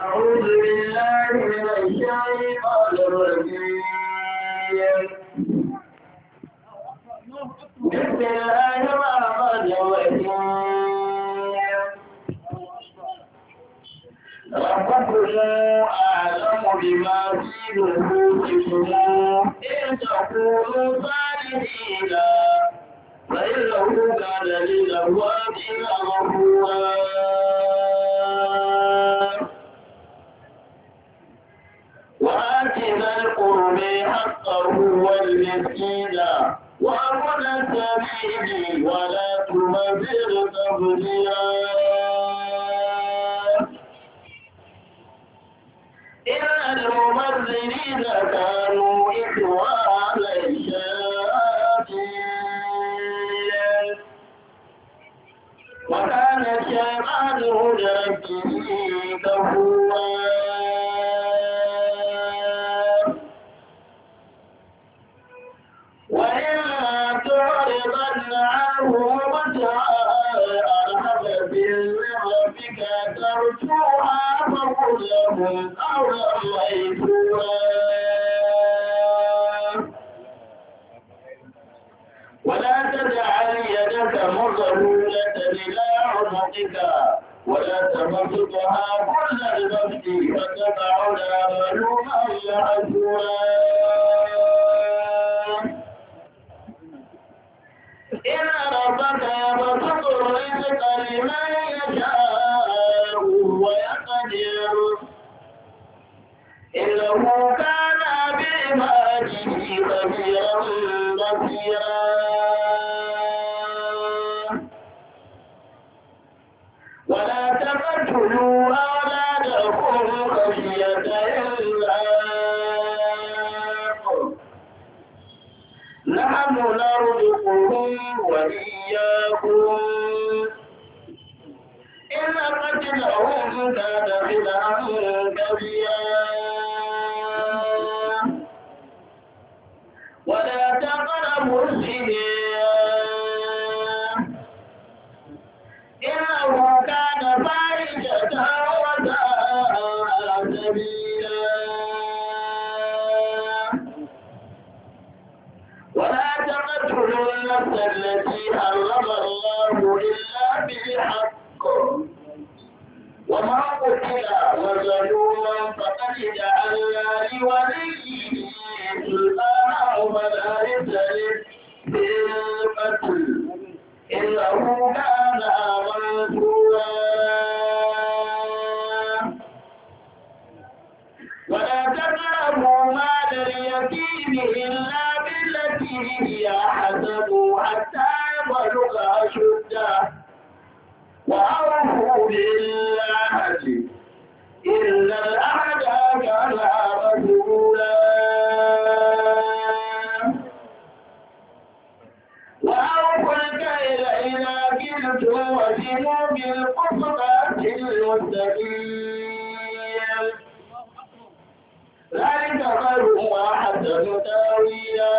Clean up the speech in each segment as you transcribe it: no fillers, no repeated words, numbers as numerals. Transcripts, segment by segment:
أعوذ بالله من الشيطان الرجيم. بسم الله الرحمن الرحيم. ربكم أعلم بما في نفوسكم إن تكونوا صالحين فإنه كان للأوابين غفورا. وآتنا القرب حقه والمسكين وابن السبيل ولا تبذر تبذيرا. إن المبذرين كانوا إخوان الشياطين وكان الشيطان لربه كفورا. وإن تعرضن عنهم ابتغاء رحمة من ربك ترجوها فقل لهم قولا ميسورا. ولا تجعل يدك مغلولة إلى عنقك ولا تبسطها كل البسط فتقعد ملوما محسورا. إن ربك يبسط الرزق لمن يشاء ويقدر إنه كان بعباده خبيرا بصيرا. ولا تقتلوا أولادكم خشية إملاق نحن نرزقهم وإياكم إن قتلهم كان خطأ كبيرا. ولا تقربوا الزنا إنه كان فاحشة وساء سبيلا. ولا تقتلوا النفس التي حرم الله إلا بالحق ومن قتل مظلوما فقد جعلنا لوليه سلطانا فلا يسرف في القتل إنه كان منصورا. ولا تقربوا مال اليتيم إلا بالتي هي أحسن حتى يبلغ أشده وأوفوا بالعهد إن العهد كان مسؤولا. وأوفوا الكيل إذا كلتم وزنوا بالقسطاس المستقيم ذلك خير وأحسن تأويلا.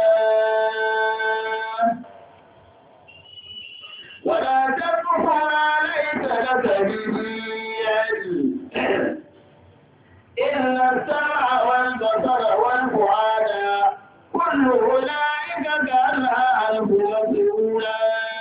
ولا تقف ما ليس لك به علم إن السمع والبصر والفؤاد كل أولئك كان عنه مسؤولا.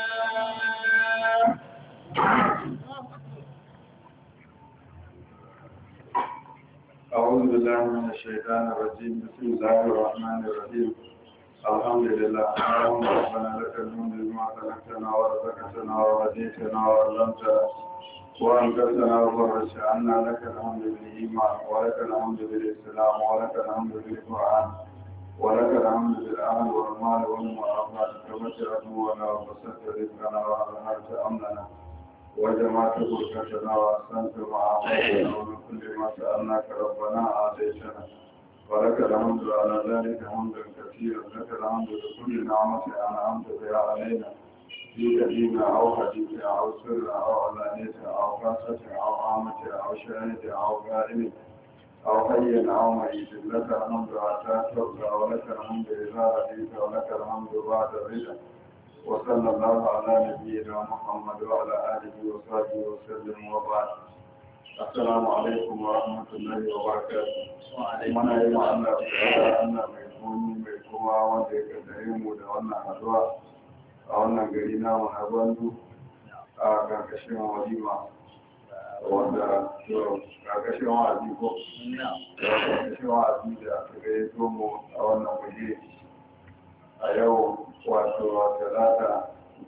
أعوذ بالله من الشيطان الرجيم. بسم الله الرحمن الرحيم. الحمد لله اللهم ربنا لك الحمد بما خلقتنا ورزقتنا وهديتنا وعلمتنا وأنقذتنا وفرجت عنا. لك الحمد بالإيمان ولك الحمد بالإسلام ولك الحمد بالقرآن ولك الحمد بالأهل والمال والمعافاة. كبرت عدونا وبسطت رزقنا وأظهرت أمننا وجمعت بركتنا وأحسنت معافاتنا ومن كل ما سألناك ربنا آتيتنا ولك الحمد على ذلك حمدا كثيرا. لك الحمد بكل نعمة أنعمت بها علينا في قديمة أو حديثة أو سر أو علانية أو خاصة أو عامة أو شاهد أو غائب أو حي أو ميت. لك الحمد حتى ترضى ولك الحمد إذا رضيت ولك الحمد بعد الرضا. وصلى الله على نبينا محمد وعلى آله وصحبه وسلم وبعد. Assalamu alaikum wa rahmatullahi wa barakatuh. Muna yi wa Allah mai komi mai kowa wanda ya kaddare mu da wannan haduwa a wannan gari namu na Gwandu a karkashin walima wanda karkashin wa'azi ko karkashin wa'azi da aka gayyato mu a wannan waje a yau wato talata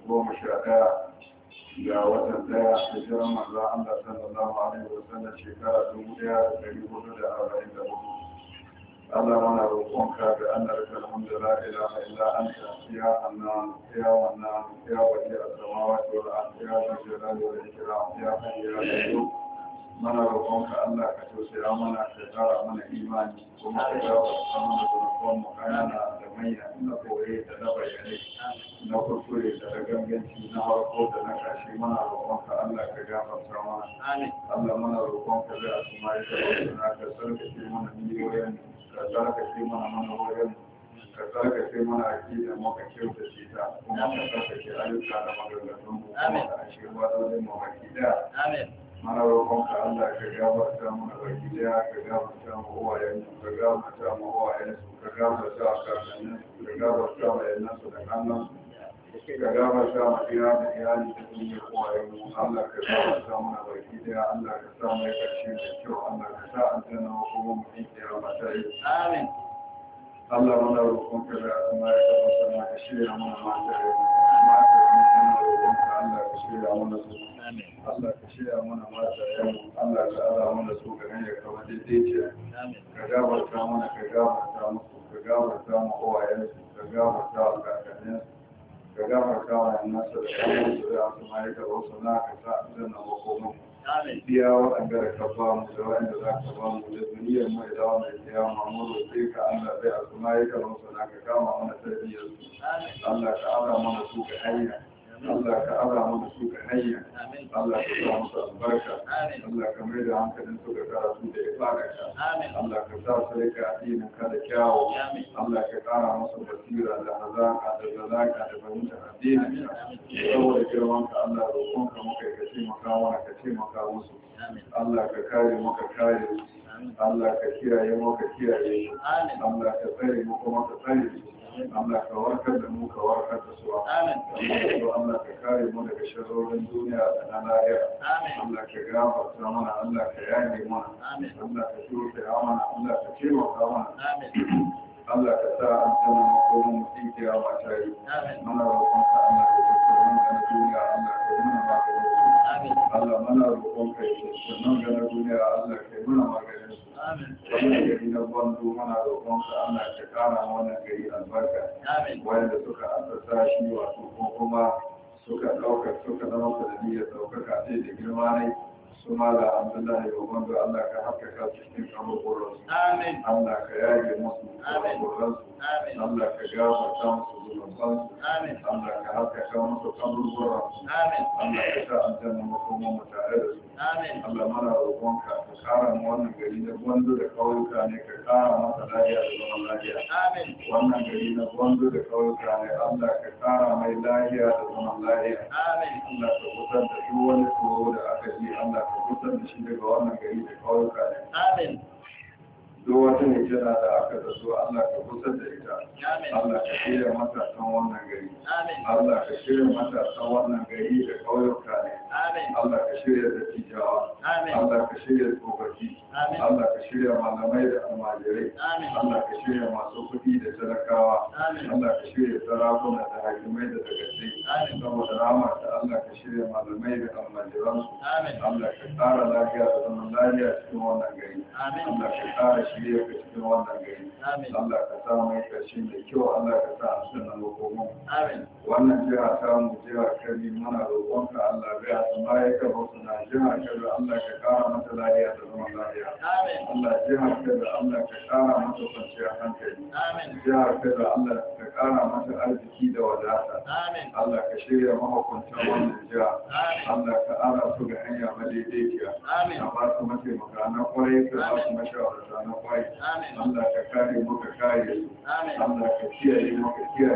11 ga watan daya da jiran manzo Allah sallallahu alaihi wasallam shekara 1444. Allah mana roƙonka da annarka alhamdulillah ilaha illa anta ya hannan ya wannan ya wali as-samawati wal ardi ya dhal jalali wal ikram ya hayyu ya qayyum. Mana roƙonka Allah ka tausaya mana ka tsara mana imani kuma ka gafarta mana zunuban mu kanana da manya na koye da na bayyane na kuskure da na ganganci na harko da na kashi. Mana roƙonka Allah ka gafarta mana. Allah mana roƙonka da asuma ya tabbata ka sarkace mana niyoyin ka sarkace mana manoyin ka sarkace mana akida mu ka kyautace ta kuma ka sarkace ayyuka da maganganun mu kuma ka ashe wadodin mu baki daya. Mana roƙonka Allah ka gafarta mana baki daya, ka gafarta mu uwayen ka gafarta mu uwayen ka gafarta kakannin ka gafarta mu yannan da kannan ka gafarta mu iya da iyali da duniyar uwayen mu. Allah ka gafarta mana baki daya, Allah ka sa mai karshe da kyau, Allah ka sa aljanna kuma mu yi kiyama ta yi. Amin. Allah mana roƙonka da kuma ya tabbata mana ka shirya mana mata da mata da roƙonka Allah ka shirya mana su. Allah ka shirya mana mata da Allah ka ara mana su ga hanyar kama daidaiciya. Ka gabarta mana ka gabarta musu ka gabarta mu uwayensu ka gabarta wa kakanninsu ka gabarta wa yannansu da kamansu da su ma'aika wasu na ka sa aljanna makomin. Biya waɗanda da ka ba mu da waɗanda za ka ba mu da duniyar mai da wanda ya biya mu roƙe ka Allah zai asuma ya karo sana ka kama mana tarbiyyar su. Allah ka ara mana su ga hanya. Allah ka ara mana su ga hanya. Allah ka sa musu albarka. Allah ka mai da hankalin su ga karatu da ibadarka. Allah ka sa su rika addinin ka da kyawu. Allah ka kara musu basira da hazaka da zalaka da fahimtar addinin ka. Saboda girman ka Allah roƙonka muka ka taimaka mana ka taimaka musu. Allah ka kare mu ka kare su. Allah ka kiyaye mu ka kiyaye su. Allah ka tsare mu kuma ka tsare su. Allah ka warkar da mu ka warkar da su. Allah ka kare mu daga sharrorin duniya da na lahira. Allah ka gafarta mana, Allah ka yaye mana, Allah ka tausaya mana, Allah ka taimaka mana. Allah ka sa aljanna makomin mu tsikiya ma ta yi. Mana roƙonka Allah ka tattara mu da duniya Allah ka yi mana maganin. Allah mana roƙonka ya tattara mu da duniya Allah ka yi mana maganin. Wannan gari na Gwandu mana roƙonka Allah ka kara wannan gari albarka. Wanda suka asasa shi wato ko kuma suka ɗaukar suka zama sanadiyyar ɗaukaka ce da girma ne. Su mala Abdullahi wa Gwandu Allah ka haskaka cikin kaburburansu. Allah ka yage musu kaburburansu. Allah ka gafarta musu zunubansu. Allah ka haskaka musu kaburburansu. Allah ka sa aljanna makoma mu tare da su. Allah mana roƙonka ka kara mu wannan gari na Gwandu da ƙauyuka ne ka kara masa lafiya da zaman lafiya. Wannan gari na Gwandu da ƙauyuka ne Allah ka kara mai lafiya da zaman lafiya. Allah ka kusan da duk wani tsoro da aka ji Allah ka kusan da shi daga wannan gari da ƙauyuka ne. Duk wata ne jira da aka zazo Allah ka kusan da ita. Allah ka shirya matasan wannan gari. Allah ka shirya matasan wannan gari da ƙauyuka ne. Allah ka shirya da tijawa. Allah ka shirya tsofaffi. Allah ka shirya malamai da almajirai. Allah ka shirya masu kuɗi da talakawa. Allah ka shirya sarakuna da hakimai da dagatai. Saboda rama ta Allah ka shirya malamai da almajiransu. Allah ka ƙara lafiya da zaman lafiya cikin wannan gari. Allah ka ƙara shirya ka cikin wannan gari. Allah ka sa mai ƙarshe da kyau. Allah ka sa a sanar hukumu. Wannan jiha ta mu jiha kari mana roƙonka Allah bai a sama ya kaba suna jiha kari Allah ka ƙara mata lafiya da zaman lafiya. Allah jiha kari Allah ka ƙara mata kwanciyar hankali. Jiha kari Allah ka ƙara mata arziki da wadata. Allah ka shirya mahukuntan wannan jiha. Allah ka ara su ga hanya madaidaiciya. Ka ba su mataimaka na kwarai ka ba su mashawarta na kwarai. Allah ka kare mu ka kare su. Allah ka kiyaye mu ka kiyaye su.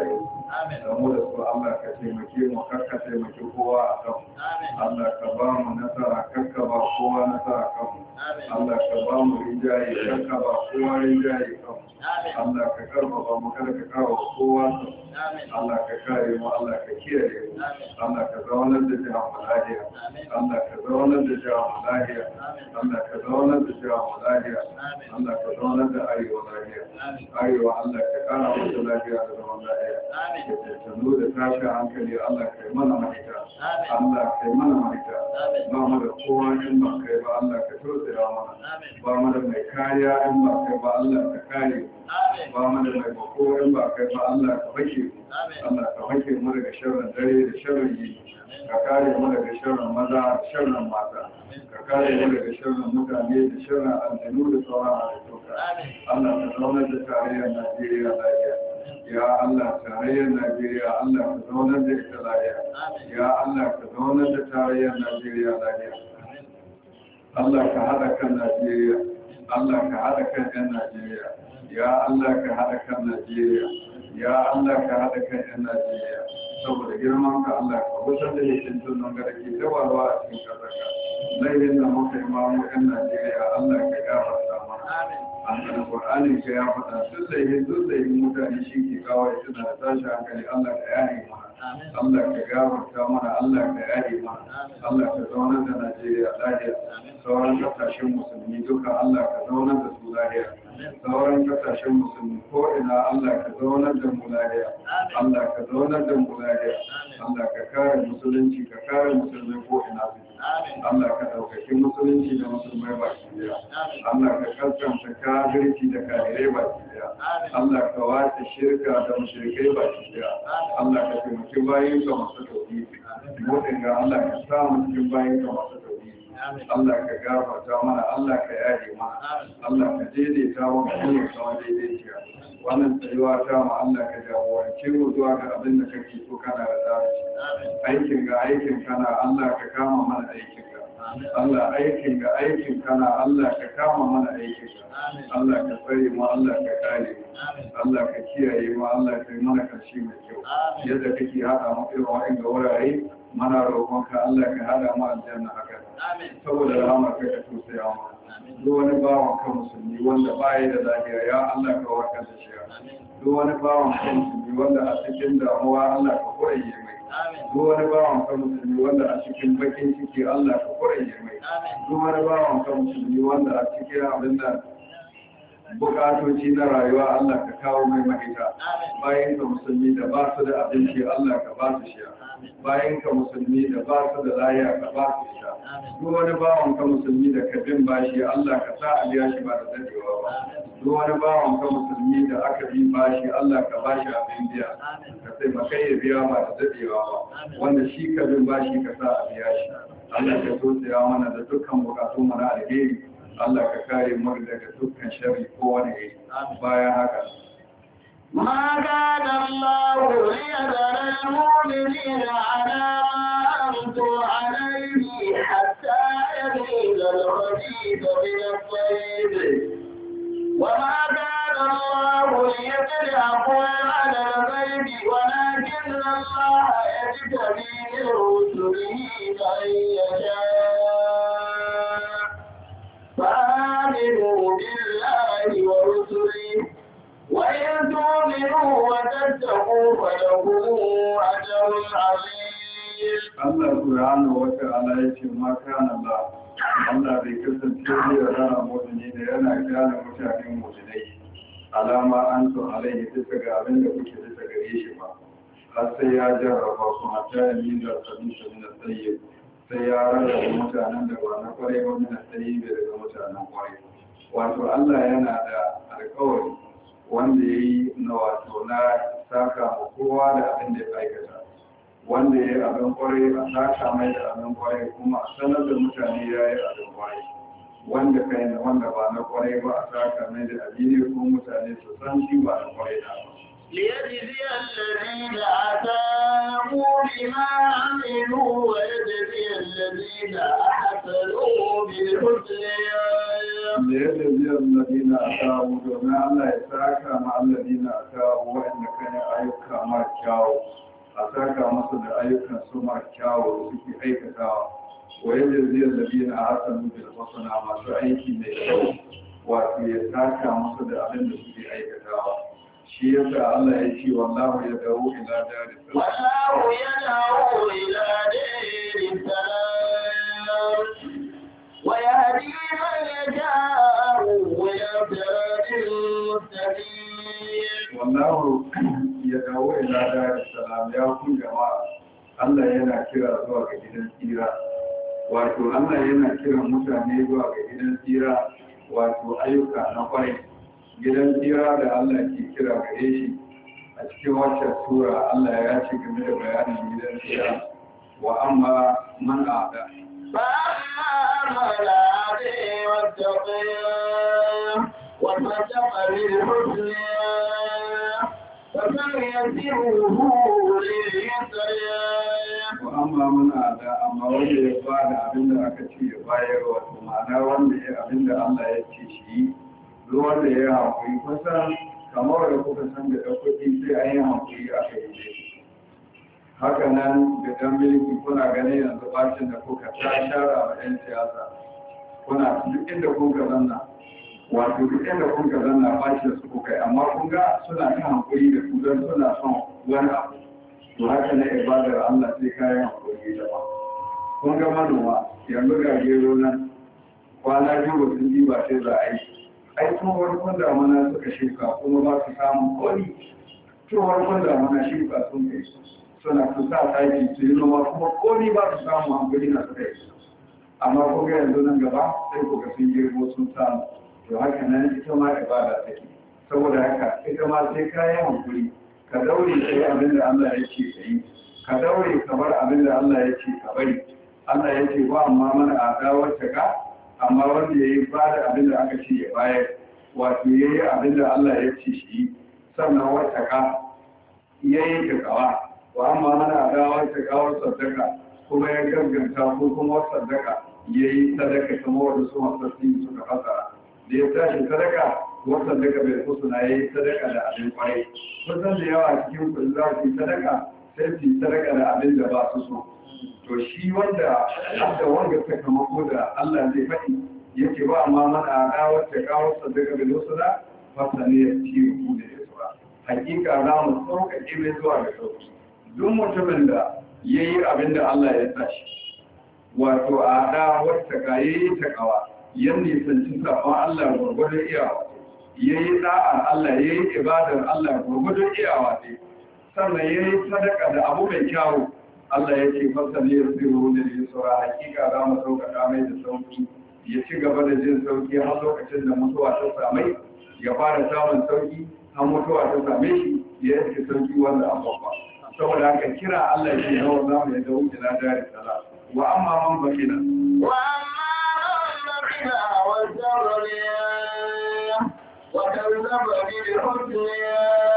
da mu da su Allah ka taimake mu kakka taimake kowa a kan Allah ka ba mu nasara kakka ba kowa nasara kan Allah ka ba mu rinjaye kakka ba kowa rinjaye kan Allah ka karfafa mu kada ka kawo kowa Allah ka kare mu Allah ka kiyaye mu Allah ka zaunar da jihar Maladiya Allah ka zaunar da jihar Maladiya Allah ka zaunar da jihar Maladiya Allah ka zaunar da arewa lafiya arewa Allah ka kara masa lafiya da zaman lafiya da tano da tashi hankali Allah ka yi mana mahita Allah ka yi mana mahita ba mu da kowa in ba kai ba Allah ka tausaya mana ba mu da mai kariya in ba kai ba Allah ka kare ba mu da mai bako in ba kai ba Allah ka fake Allah ka fake mu daga sharrin dare da sharrin yini ka kare mu daga sharrin maza da sharrin mata ka kare mu daga sharrin mutane da sharrin aljanu da sauran halittuka Allah ka zaunar da tarayyar Najeriya lafiya ya Allah tarayyar Najeriya Allah ka zaunar da ita lafiya ya Allah ka zaunar da tarayyar Najeriya lafiya Allah ka haɗa kan Najeriya Allah ka haɗa kan 'yan Najeriya ya Allah ka haɗa kan Najeriya ya Allah ka haɗa kan 'yan Najeriya saboda girman ka Allah ka wutar da yakin tunan ga da ke dawarwa a cikin ƙasarka laifin da muka imamu 'yan Najeriya Allah ka gafarta mana an Qur'ani ka ya faɗa duk laifin mutane shi ke kawai suna da tashi hankali Allah ka yaye mana Allah ka gafarta mana Allah ka yaye mana Allah ka zaunar da Najeriya lafiya sauran kasashen musulmi duka Allah ka zaunar da su lafiya sauran kasashen musulmi ko ina Allah ka zaunar da mu lafiya Allah ka zaunar da mu lafiya Allah ka kare musulunci ka kare musulmai ko ina su Allah ka ɗaukaki musulunci da musulmai baki daya Allah ka kaskanta kafirci da kafirai baki daya Allah ka wace shirka da mushrikai baki daya Allah ka taimaki bayin ka masu tauhidi mu dinga Allah ka samu cikin bayin ka masu tauhidi Allah ka gafarta mana Allah ka yaje mana Allah ka daidaita mu ga hanyar kawai daidaiciya wannan tsayuwa ta mu Allah ka jagorance mu zuwa ga abin da kake so kana da zarafi aikin kana Allah ka kama mana aikin ka Allah aikin kana Allah ka kama mana aikin ka Allah ka tsare mu Allah ka kare mu Allah ka kiyaye mu Allah ka yi mana karshe mai kyau yadda kake hada mu irin wa'in ga wurare mana roƙonka Allah ka hada mu aljanna haka saboda rahama kai ka tausaya mu duk wani bawan kan musulmi wanda baya da lafiya ya Allah ka warkar da shi duk wani bawan kan musulmi wanda a cikin damuwa Allah ka koyaye mai duk wani bawan kan musulmi wanda a cikin bakin ciki Allah ka koyaye mai duk wani bawan kan musulmi wanda a cikin abin da bukatoci na rayuwa Allah ka kawo mai mahita bayan ka musulmi da ba su da abinci Allah ka ba su shi bayan ka musulmi da ba su da lafiya ka ba su shi duk wani bawan ka musulmi da ka bin bashi Allah ka sa a biya shi ba da dadewa ba duk wani bawan ka musulmi da aka bi bashi Allah ka ba shi abin biya ka sai makai ya biya ba da dadewa ba wanda shi ka bin bashi ka sa a biya shi Allah ka tausaya mana da dukkan bukatun mu na alheri Allah ka kare mu daga dukkan sharri ko wani iri bayan haka ما كان الله ليذر المؤمنين على ما أنتم عليه حتى يميز الخبيث من الطيب وما كان الله ليطلعكم على الغيب ولكن الله يجتبي من رسله من يشاء فآمنوا بالله ورسله وإن تؤمنوا وتتقوا فلكم أجر عظيم. الله سبحانه وتعالى يقول ما كان الله Allah bai kasance da rana mutane da yana gyara mutanen mutunai alama an so alaihi bisa ga abin da kuke bisa gare shi ba har sai ya jarraba su hatta yin da sabisa min tsayyib sai ya rarraba mutanen da ba na kwarai ba min tsayyib daga mutanen kwarai wato Allah yana da alƙawari wanda ya yi na wato na saka ma kowa da abin da ya aikata wanda ya yi abin kwarai a saka mai da abin kwarai kuma a sanar da mutane ya yi abin kwarai wanda kai na wanda ba na kwarai ba a saka mai da abin ko mutane su san shi ba na kwarai na ba ليجزي الذين أساءوا بما عملوا ويجزي الذين أحسنوا بالحسنى. ليجزي الذين أساءوا بما الله يساكى مع الذين أساءوا وإن كان أيوكا ما كاو أساكى مصد أيوكا سما كاو سكي أيكا ويجزي الذين أحسنوا بالحسنى ما سأيكي ميشو وفي يساكى مصد أبن سكي أيكا shi yasa Allah ya ce wallahu ya dawo ila dari wallahu ya dawo ila dari salam wa yahdi man yasha'u ila siratil mustaqim. wallahu ya dawo ila dari salam ya ku jama'a Allah yana kira zuwa ga gidan tsira wato Allah yana kiran mutane zuwa ga gidan tsira wato ayyuka na kwarai gidan tsira da Allah ke kira gare shi a cikin waccan sura Allah ya ce game da bayanin gidan tsira wa amma man ada fa amma man ada wa taqa bil husna fa sayasiruhu lil yusra. wa amma man ada amma wanda ya bada abinda aka ce ya bayar wato ma'ana wanda ya abinda Allah ya ce shi ruwan da ya haƙuri kusan kamar da kuka san da kuɗi sai an yi haƙuri aka yi shi haka nan da ɗan miliki kuna ganin yanzu bacin da kuka ta shara wa 'yan siyasa kuna duk inda kuka zanna wato duk inda kuka zanna bacin su kuka yi amma kun ga suna ta haƙuri da su don suna son wani abu to haka na ibadar Allah sai kayan haƙuri da ba kun ga manoma yanzu ga gero nan kwana biyu ba sun ji ba sai za a yi ai tsohon damana suka shuka kuma ba su samun koli tsohon damana shuka sun kai suna su sa taki su yi noma kuma koli ba su samu hankali na suka yi amma kuma yanzu nan gaba sai kuka sun girbo sun samu to haka nan ita ma ibada take saboda haka ita ma sai kayan hankali ka daure ka yi abin da Allah ya ce ka yi ka daure ka bar abin da Allah ya ce ka bari Allah ya ce ba amma mana a dawar ka amma wanda ya yi ba da abin da aka ce ya bayar wato ya yi abin da Allah ya ce shi sannan wata ka ya yi takawa wa amma mana a dawar takawar sadaka kuma ya gagganta ko kuma sadaka ya yi sadaka kuma wadda su masassi suka fasara da ya tashi sadaka wasu sadaka bai kusuna ya yi sadaka da abin kwarai kusan da yawa cikin kudi za su yi sadaka sai su yi sadaka da abin da ba su so to shi wanda sakamako da Allah zai faɗi yake ba amma mana dawar ta kawo sadaka da lusuna fasa ne ya ci ruku da ya sura hakika za mu sauƙaƙe mai zuwa ga sauƙi duk mutumin da ya yi abin da Allah ya tashi wato a dawar ta ka yi ta kawa yan nisanci sabon Allah gwargwadon iyawa ya yi da'ar Allah ya yi ibadar Allah gwargwadon iyawa ne sannan ya yi sadaka da abu mai kyawu Allah ya ce fasa ne ya tsiro da ya saura hakika za mu sauƙaƙa mai da sauƙi ya ci gaba da jin sauƙi har lokacin da mutuwa ta samai ya fara samun sauƙi har mutuwa ta same shi ya yi sauƙi wanda an babba saboda haka kira Allah ya ce yawan za mu yadda wuce na jari sala wa amma man bakina wa amma man bakina wa zarriya wa kazzaba bil husna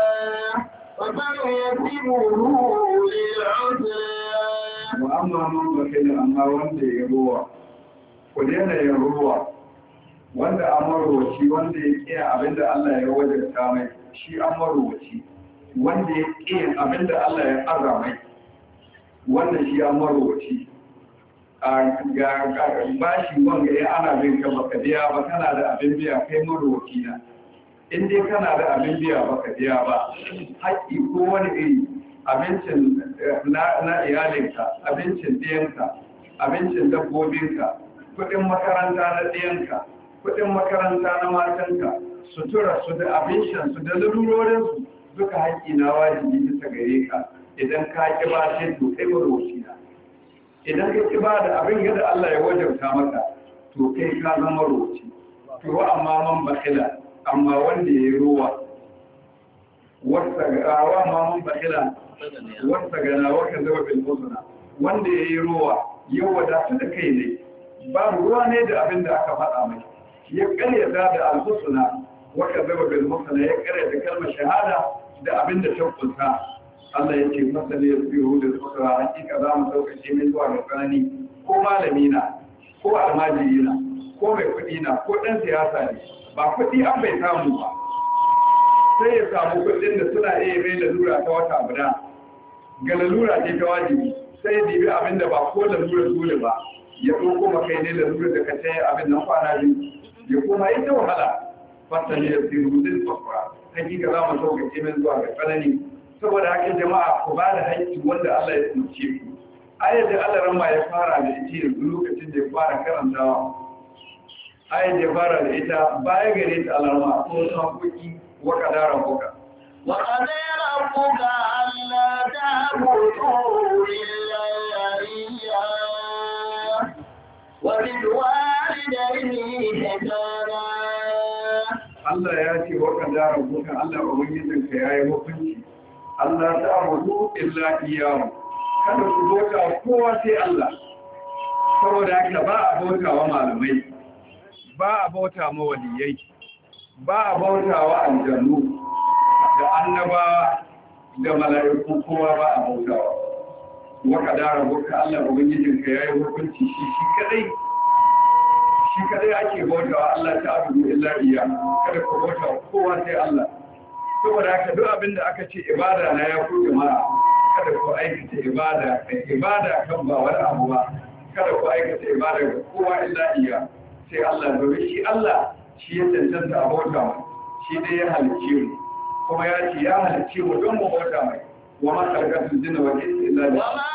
wa sayasiruhu lil usra. wa amma man bakila amma wanda ya ruwa ku daina yin ruwa wanda an marwaci wanda ya kiya abinda Allah ya wajarta mai shi an marwaci wanda ya kiya abinda Allah ya arra mai wanda shi an marwaci ga bashi wanga ya ana bin ka baka biya ba kana da abin biya kai marwaci na in dai kana da abin biya baka biya ba haƙƙi ko wani iri abincin na iyalinka abincin ɗiyanka abincin dabbobinka kudin makaranta na ɗiyanka kudin makaranta na matanka sutura su da abincin su da lalurorinsu duka haƙƙi na wajibi bisa gare ka idan ka ƙi ba sai to kai maroci na idan ka ƙi ba da abin yadda Allah ya wajabta maka to kai ka zama roci to amma man bakila amma wanda ya yi ruwa wasa ga man bakila wasa gana waka zama bil husna wanda ya yi ruwa yau wadata da kai ne babu ruwa ne da abin da aka faɗa mai ya karyata da al-husna waka zama bil husna ya karyata kalmar shahada da abin da ta kunsa Allah ya ce masali ya tsiru da tsara hakika za mu sauƙaƙe mai zuwa ga tsanani ko malami na ko almajiri na ko mai kuɗi na ko ɗan siyasa ne ba kuɗi an bai samu ba sai ya samu kuɗin da suna iya mai lalura ta wata guda ga lalura ce ta wajibi sai ya dibi abin da ba ko lalura dole ba ya ɗauko makai ne lalura da ka ce abin nan kwana biyu ya koma yi ta wahala fasali ya tsiru da tsara hakika za mu sauƙaƙe mai zuwa ga tsanani saboda haka jama'a ku ba da haƙƙi wanda Allah ya tsince ku ayat da Allah ramma ya fara da ita yanzu lokacin da ya fara karantawa ayat da ya fara da ita baya gare ta alarma ko haƙoƙi wa kadara buka wa qadara rabbuka alla ta'budu illa iyyah wa bil walidayni ihsana Allah ya ce wa kadara rabbuka Allah ubangijinka yayi hukunci Allah ta'budu illa iyyah kada ku bauta kowa sai Allah saboda haka ba a bauta wa malamai ba a bauta ma waliyai ba a bauta wa aljannu da annabawa da mala'iku kowa ba a bautawa wa kadara bauta Allah ubangijinka yayi hukunci shi kadai ake bautawa Allah ta'budu illa iyyah kada ku bauta kowa sai Allah saboda haka duk abin da aka ce ibada na ya ku jama'a kada ku aikata ibada kan ba wani abu ba kada ku aikata ibada ga kowa illa iya sai Allah domin shi Allah shi ya cancanta a bauta mai shi dai ya halicce mu kuma ya ce ya halicce mu don mu bauta mai wa ma khalaqatul jinna wal insa illa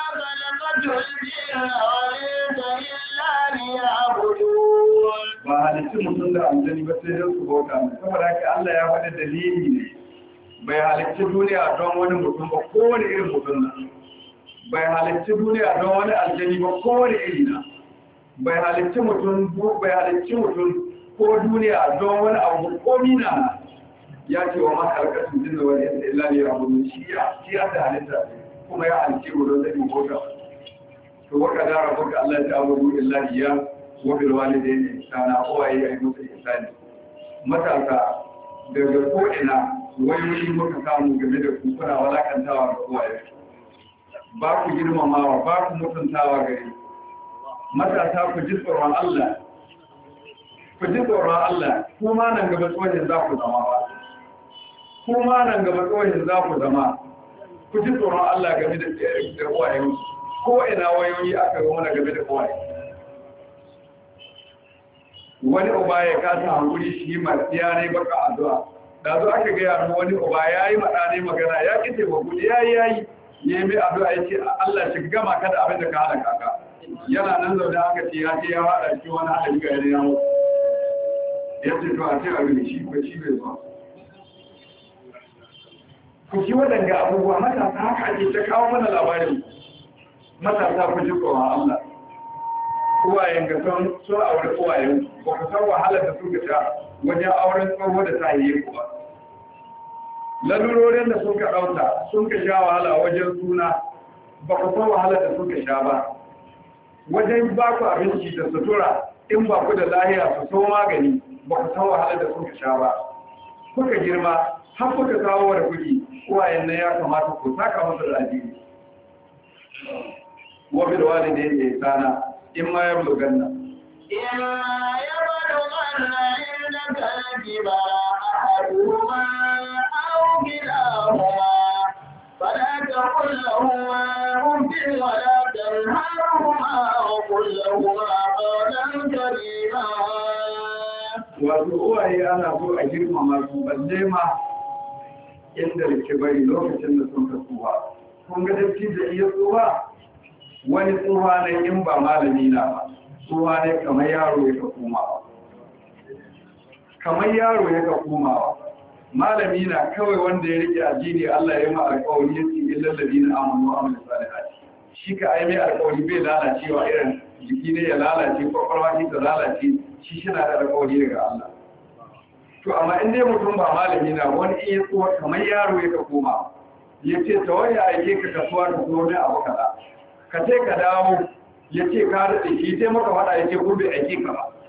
liya'budun ba halicci mutum da aljani ba sai don su bauta mai saboda haka Allah ya faɗi dalili ne bai halicci duniya don wani mutum ba kowane irin mutum na bai halicci duniya don wani aljani ba kowane iri na bai halicci mutum ko duniya don wani abu ko mina ya ce wa makarkatun jinna wani yadda illani ya abu shi ya da halitta kuma ya halicci mu don zai bota to waka dara baka Allah ya abu illahi ya wa bil walidayni ihsana uwaye ya yi musu ihsani matasa daga ko ina wayoyi muka samu game da ku kuna walakantawa ga uwaye ba ku girmamawa ba ku mutuntawa gare matasa ku ji tsoron Allah kuma nan gaba tsohon za ku zama ba kuma nan gaba tsohon za ku zama ku ji tsoron Allah game da uwaye ko ina wayoyi aka yi mana game da uwaye wani uba ya kasa hankuri shi masu yare baka addu'a da zo aka gaya wani uba ya yi maɗane magana ya ƙi taimako ya yi mai addu'a ya ce Allah shi gama kada abin da ka haɗa kaka yana nan zaune aka ce ya ce ya haɗa shi wani haɗa ga yare ya mutu ya ce to a ce abin shi ko shi bai ba ku ji waɗanda abubuwa matasa haka ake ta kawo mana labarin matasa ku ji tsoron Allah kowayen ga sun aure kowayen ba ku san wahalar da suka sha wajen auren tsoho da ta yi ku ba lalurorin da suka ɗauta sun ka sha wahala wajen suna ba ku san wahalar da suka sha ba wajen ba ku abinci da sutura in ba ku da lahiya su so magani ba ku san wahalar da suka sha ba kuka girma har kuka kawo da kuɗi kowayen nan ya kamata ku saka masa da addini wa bil walidayni ihsana in ma yablughanna عندك الكبر أحدهما أو كلاهما فلا تقل لهما أف ولا تنهرهما وقل لهما قولا كريما wato uwaye ana so a girmama su balle ma inda da ke bari lokacin da sun ka tsuwa kun ga dafi da iya tsuwa wani tsuwa ne in ba malami na ba tsuwa ne kamar yaro ya ka komawa malami na kawai wanda ya rike addini Allah ya ma alƙawari yace illal ladina amanu wa amilus salihati shi ka ai mai alƙawari bai lalacewa irin jiki ne ya lalace kwakwalwa ce ta lalace shi na da alƙawari daga Allah to amma in dai mutum ba malami na wani iya tsuwa kamar yaro ya ka koma yace ta wani aike ka kasuwa da zo ne abu kaza ka ce ka dawo yace ka rade shi sai maka fada yace ko bai aike ka ba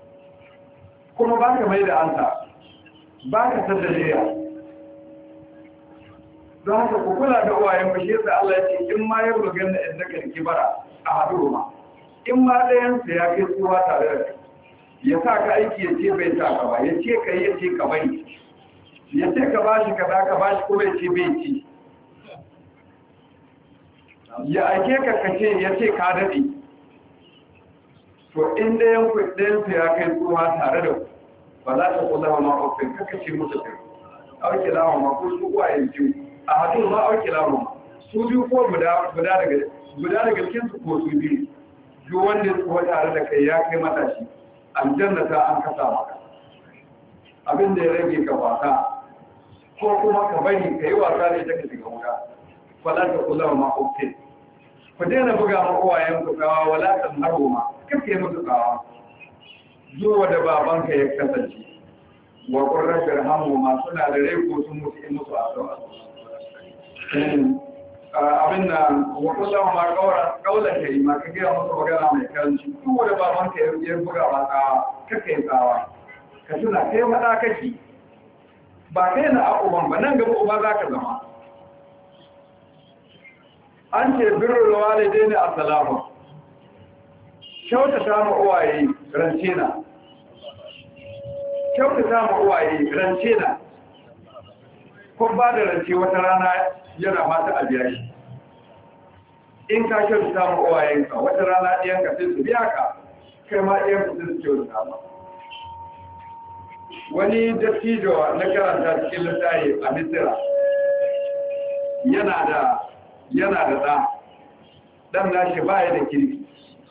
kuma ba ka mai da ansa ba ka tattaliya don haka ku kula da uwayen ku shi yasa Allah ya ce in ma ya bugan da inda kan kibara a hadu ma in ma ɗayan sa ya kai tsuwa tare da kai ya sa ka aiki ya ce bai sa ka ba ya ce ka yi ya ce ka bai ya ce ka bashi kaza ka bashi kuma ya ce bai ci ya ake ka kace ya ce ka daɗe to in ɗayan ku ɗayan sa ya kai tsuwa tare da ku ba za ta kula ma ofin kaka ce musu kai auki lawa ma ko su uwayen biyu a hadu ma auki lawa ma su biyu ko guda daga cikin su ko su biyu duk wanda su tare da kai ya kai matashi aljanna ta an kasa maka abin da ya rage ka wasa ko kuma ka bari ka yi wasa da ita ka shiga wuta wala ta kula ma ofin ku daina buga ma uwayen ku kawa wala ta haro ma kake musu kawa zuwa da babanka ya kasance wa ƙurar firhamu masu na da rai ko sun mutu in musu a abin da wa kullum ma kaular ka yi ma ka gaya musu magana mai karanci zuwa da babanka ya buga ma tsawa kaka yi tsawa ka tuna kai maɗa kake ba kai na akuban ba nan gaba uba za ka zama an ce birnin walidai ne a salama kyautata ma uwaye rance na kyautata ma uwaye rance na ko ba da rance wata rana yana mata a biya shi in ka kyautata ma uwayenka wata rana ɗiyanka sai su biya ka kai ma ɗiyanka sai su kyautata ma wani dattijo na karanta cikin littafi a misira yana da ɗan nashi baya da kirki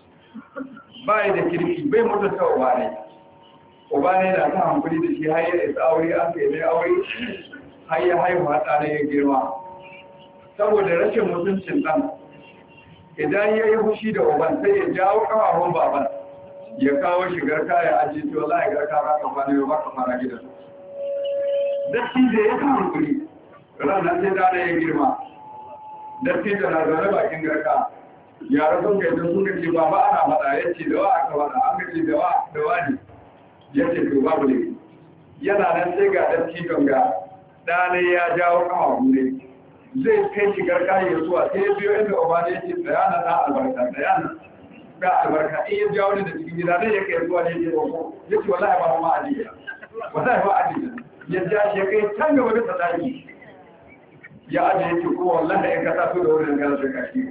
bai mutunta uba ne uba ne na ta hankuli da shi har ya isa aure an kai mai aure har ya haihu hata ne ya girma saboda rashin mutuncin ɗan idan ya yi fushi da uban sai ya jawo kawahun baban ya kawo shi garka ya ajiye ce wallahi garka ba ka kwana yau ba ka fara gidan dattijo ya ta hankuli ranar sai dana ya girma dattijo na zaune bakin garka yara sun kai sun gaji ba ba ana faɗa ya ce da wa aka faɗa an gaji da wa ne ya ce to babu ne yana nan sai ga dattijon ga ɗane ya jawo kama ne zai kai shigar kayan zuwa sai ya biyo inda oba ne ya ce tsayana na albarka tsayana ga albarka in ya jawo ne da cikin gida ne ya kai zuwa ne ya ce ko ya ce wallahi ba ma ajiya wallahi ba ajiya ya ja shi ya kai can gaba da sadaki ya ajiye ya ce ko wallahi in ka taso da wurin gara da kashi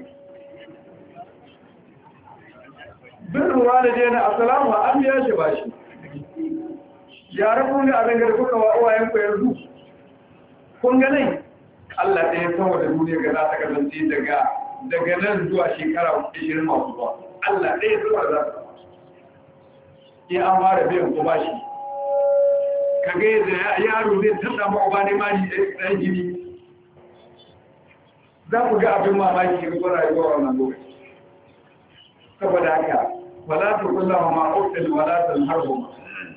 bin ruwa da dai na assalamu an biya shi ba shi ya rabu ne a dangar kuka wa uwayen ku yanzu kun ga nai Allah ɗaya sama da duniya ga za ta kasance daga nan zuwa shekara 20 masu zuwa Allah ɗaya sama da za ta kasance in an fara biyan ku bashi ka ga yadda yaro zai tunda ma uba ne mani ɗan gini za ku ga abin mamaki ga kuma rayuwa wannan lokaci saboda haka wala ta kullama ma ƙoƙin wala ta harbo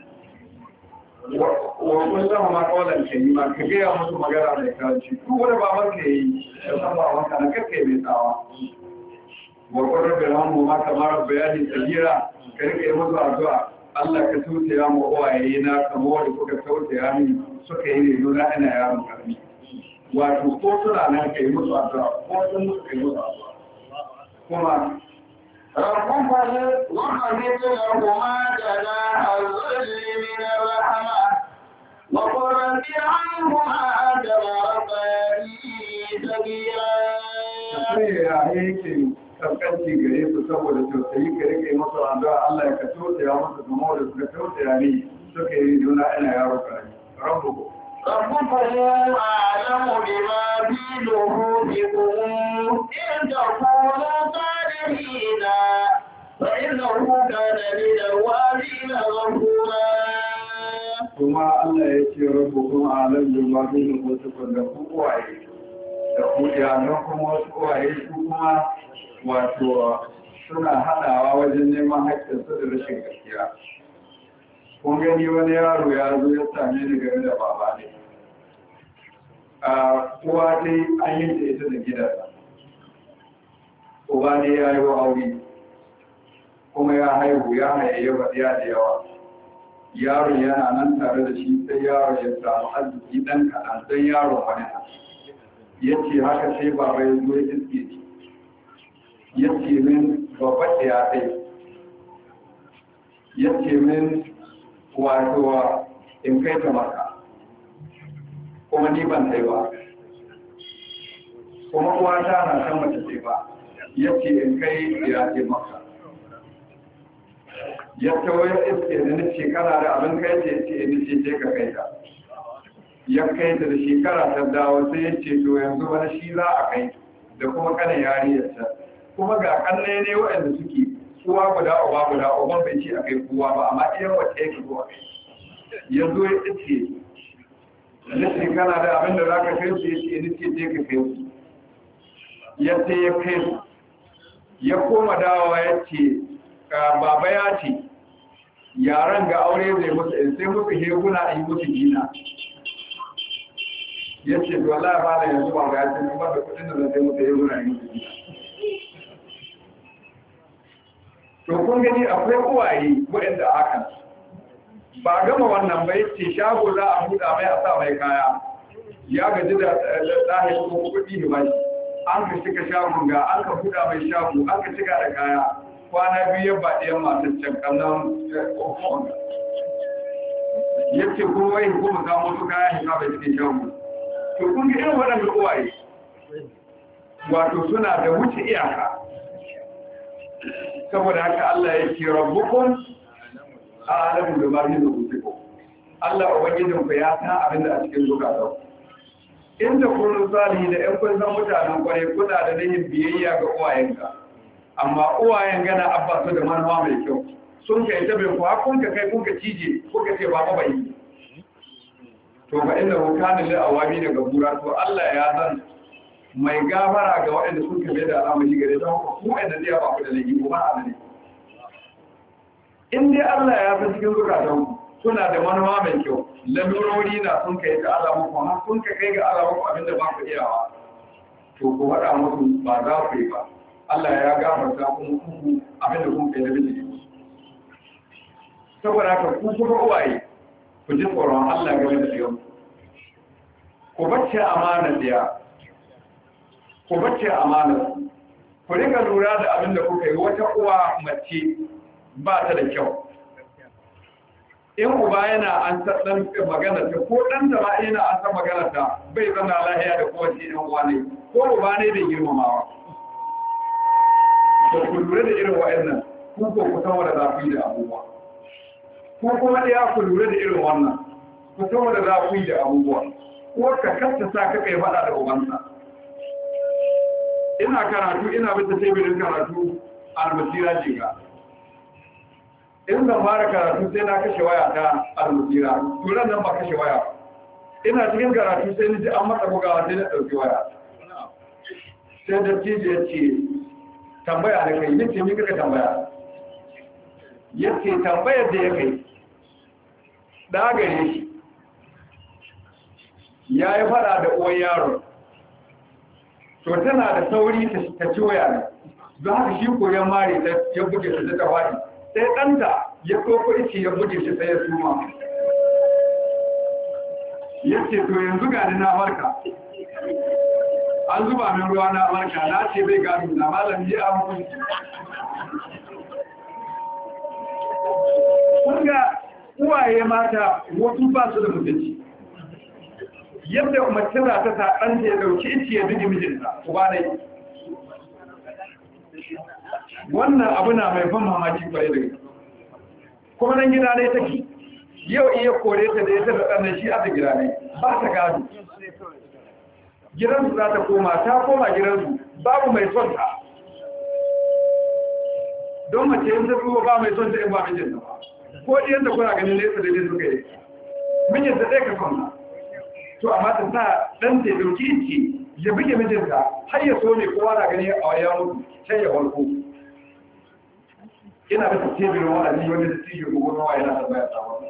wa kullama ma ƙaunar ke yi ma ka gaya musu magana mai karanci ko wani baban ka yi da san baban ka na kakka mai tsawa wa ƙwarar da hannu ma kamar bayanin tsajira ka rika yi musu addu'a Allah ka tausaya mu uwaye na kamar da kuka tausaya min suka yi ne nuna ina yaron karami wato ko suna nan ka yi musu addu'a ko sun musu ka yi musu addu'a kuma ربنا وحمد لهما جناح الظل من الرحمة وقل رب عنهما كما ربياني صغيرا. kaskanci gare su saboda tausayi ka rike masu addu'a Allah ya ka tausaya musu kuma da suka tausaya ni suka yi juna ina yaro karami rabbuku ربكم أعلم بما في نفوسكم إن تكونوا صالحين فإنه كان للأوابين غفورا. kuma Allah ya ce rabbukum a'lam bima fi nufusikum da ku uwaye da ku iyalan kuma wasu uwaye su kuma wato suna haɗawa wajen neman haƙƙinsu da rashin gaskiya. Kun gani wani yaro ya zo ya same ni game da baba ne. Uwa dai an yi ta ita da gidansa. Uba ne ya yi wa aure, kuma ya haihu ya hayayyawa ɗaya da yawa. Yaro yana nan tare da shi sai yaro ya samu arziki ɗan kaɗan don yaro wani na. yace haka sai baba ya zo ya iske yace min babba ya dai yace min wato in kai ta maka kuma ni ban sai ba kuma uwata na san mace sai ba yace in kai ya ce maka ya tawo ya iske da ni shekara da abin kai ce ni ce ka kai ta ya kai ta da shekara ta dawo sai ya ce to yanzu wani shi za a kai da kuma kanin yariyarsa kuma ga kanne ne waɗanda suke kowa guda uba guda uban bai ce a kai kowa ba amma iyan wacce yake zuwa kai yanzu ya iske da shekara da abin da za ka kai su ya ce ni ce ka kai su ya ce ya kai su ya koma dawowa ya ce baba ya ce yaran ga aure zai musu sai musu heguna a yi musu gina ya ce dole ba da yanzu ba ya ce ba da kudin da zai musu heguna a yi musu gina to kun gani akwai uwaye waɗanda aka ba gama wannan bai ce shago za a buɗa mai a sa mai kaya ya gaji da tsahi ko kuɗi ba an ka cika shagon ga an ka buɗa mai shago an ka cika da kaya kwana biyu ya baɗi yan masu can kallon ƙofon ya ce kuma wai kuma ga mutu kaya shi bai cikin shago to kun ga irin waɗanda uwaye wato suna da wuce iyaka saboda haka Allah ya ce rabbukum a'lamu bima fi nufusikum Allah ubangijin ku ya san abin da a cikin zukatan inda kun salihi da ƴan kun san mutanen kwarai kuna da nihin biyayya ga uwayenka amma uwayen gana abba su da manuwa mai kyau sun kai ta bai ku har kun ka kai kun ka cije kuka ce baba bai to ba inda hukana lil awami daga bura to Allah ya san mai gafara ga waɗanda sun kame da al'amari gare don ku waɗanda zai ba ku da laifi kuma a ne in dai Allah ya san cikin zukatan suna da manuwa mai kyau lalurori na sun kai ga alamu kuma sun ka kai ga alamu abinda ba ku iyawa to ku faɗa musu ba za ku yi ba Allah ya gafarta kuma kuku abinda kun kai da bijiri saboda haka ku kuma uwaye ku ji tsoron Allah game da yau ku bacce amana diya ku bacce amana ku rika lura da abin da kuka yi wata uwa mace ba ta da kyau in uba yana an san magana ta ko dan da ba yana an san magana ta bai zana lahiya da kowace ɗan uwa ne ko uba ne da girmamawa to ku lura da irin wa'annan ku ko ku san wanda za ku yi da abubuwa ko kuma ya ku lura da irin wannan ku san wanda za ku yi da abubuwa ko ka kasta sa ka kai faɗa da ubansa ina karatu ina bisa tebirin karatu almasira jiga in zan fara karatu sai na kashe waya ta almasira turan nan ba kashe waya ina cikin karatu sai ni ji an mata bugawa sai na ɗauki waya sai da tije ya ce tambaya da kai yace mi kaka tambaya yace tambayar da ya kai da gare shi ya yi fada da uwan yaro to tana da sauri ta ci waya ne don haka shi koyon mari ya buge shi ta wadi sai ɗanta ya koko ice ya buge shi sai ya suma ya ce to yanzu gani na marka an zuba min ruwa na marka na ce bai gado na malam yi a hukunci kunga uwaye mata wasu ba su da mutunci yadda mace za ta sa ɗan ya ɗauki ice ya bugi mijinta uba ne wannan abu na mai ban mamaki kwarai da kuma nan gida ne take yau iya kore ta da ya ta da ɗan shi a ta gida ne ba ta gado gidansu za ta koma gidansu babu mai son ta don mace yin zarruwa ba mai son ta in ba mijinta ba ko ɗiyan da kuna ganin nesa da ne suka yi mijinta ɗaya ka son ta to amma ta sa ɗan ta dauki inci ya buge mijinta har ya so ne kowa na gani a waya mutu can ya walko ina da tebirin wa'azi wanda da cikin gugu nawa yana da bayan samun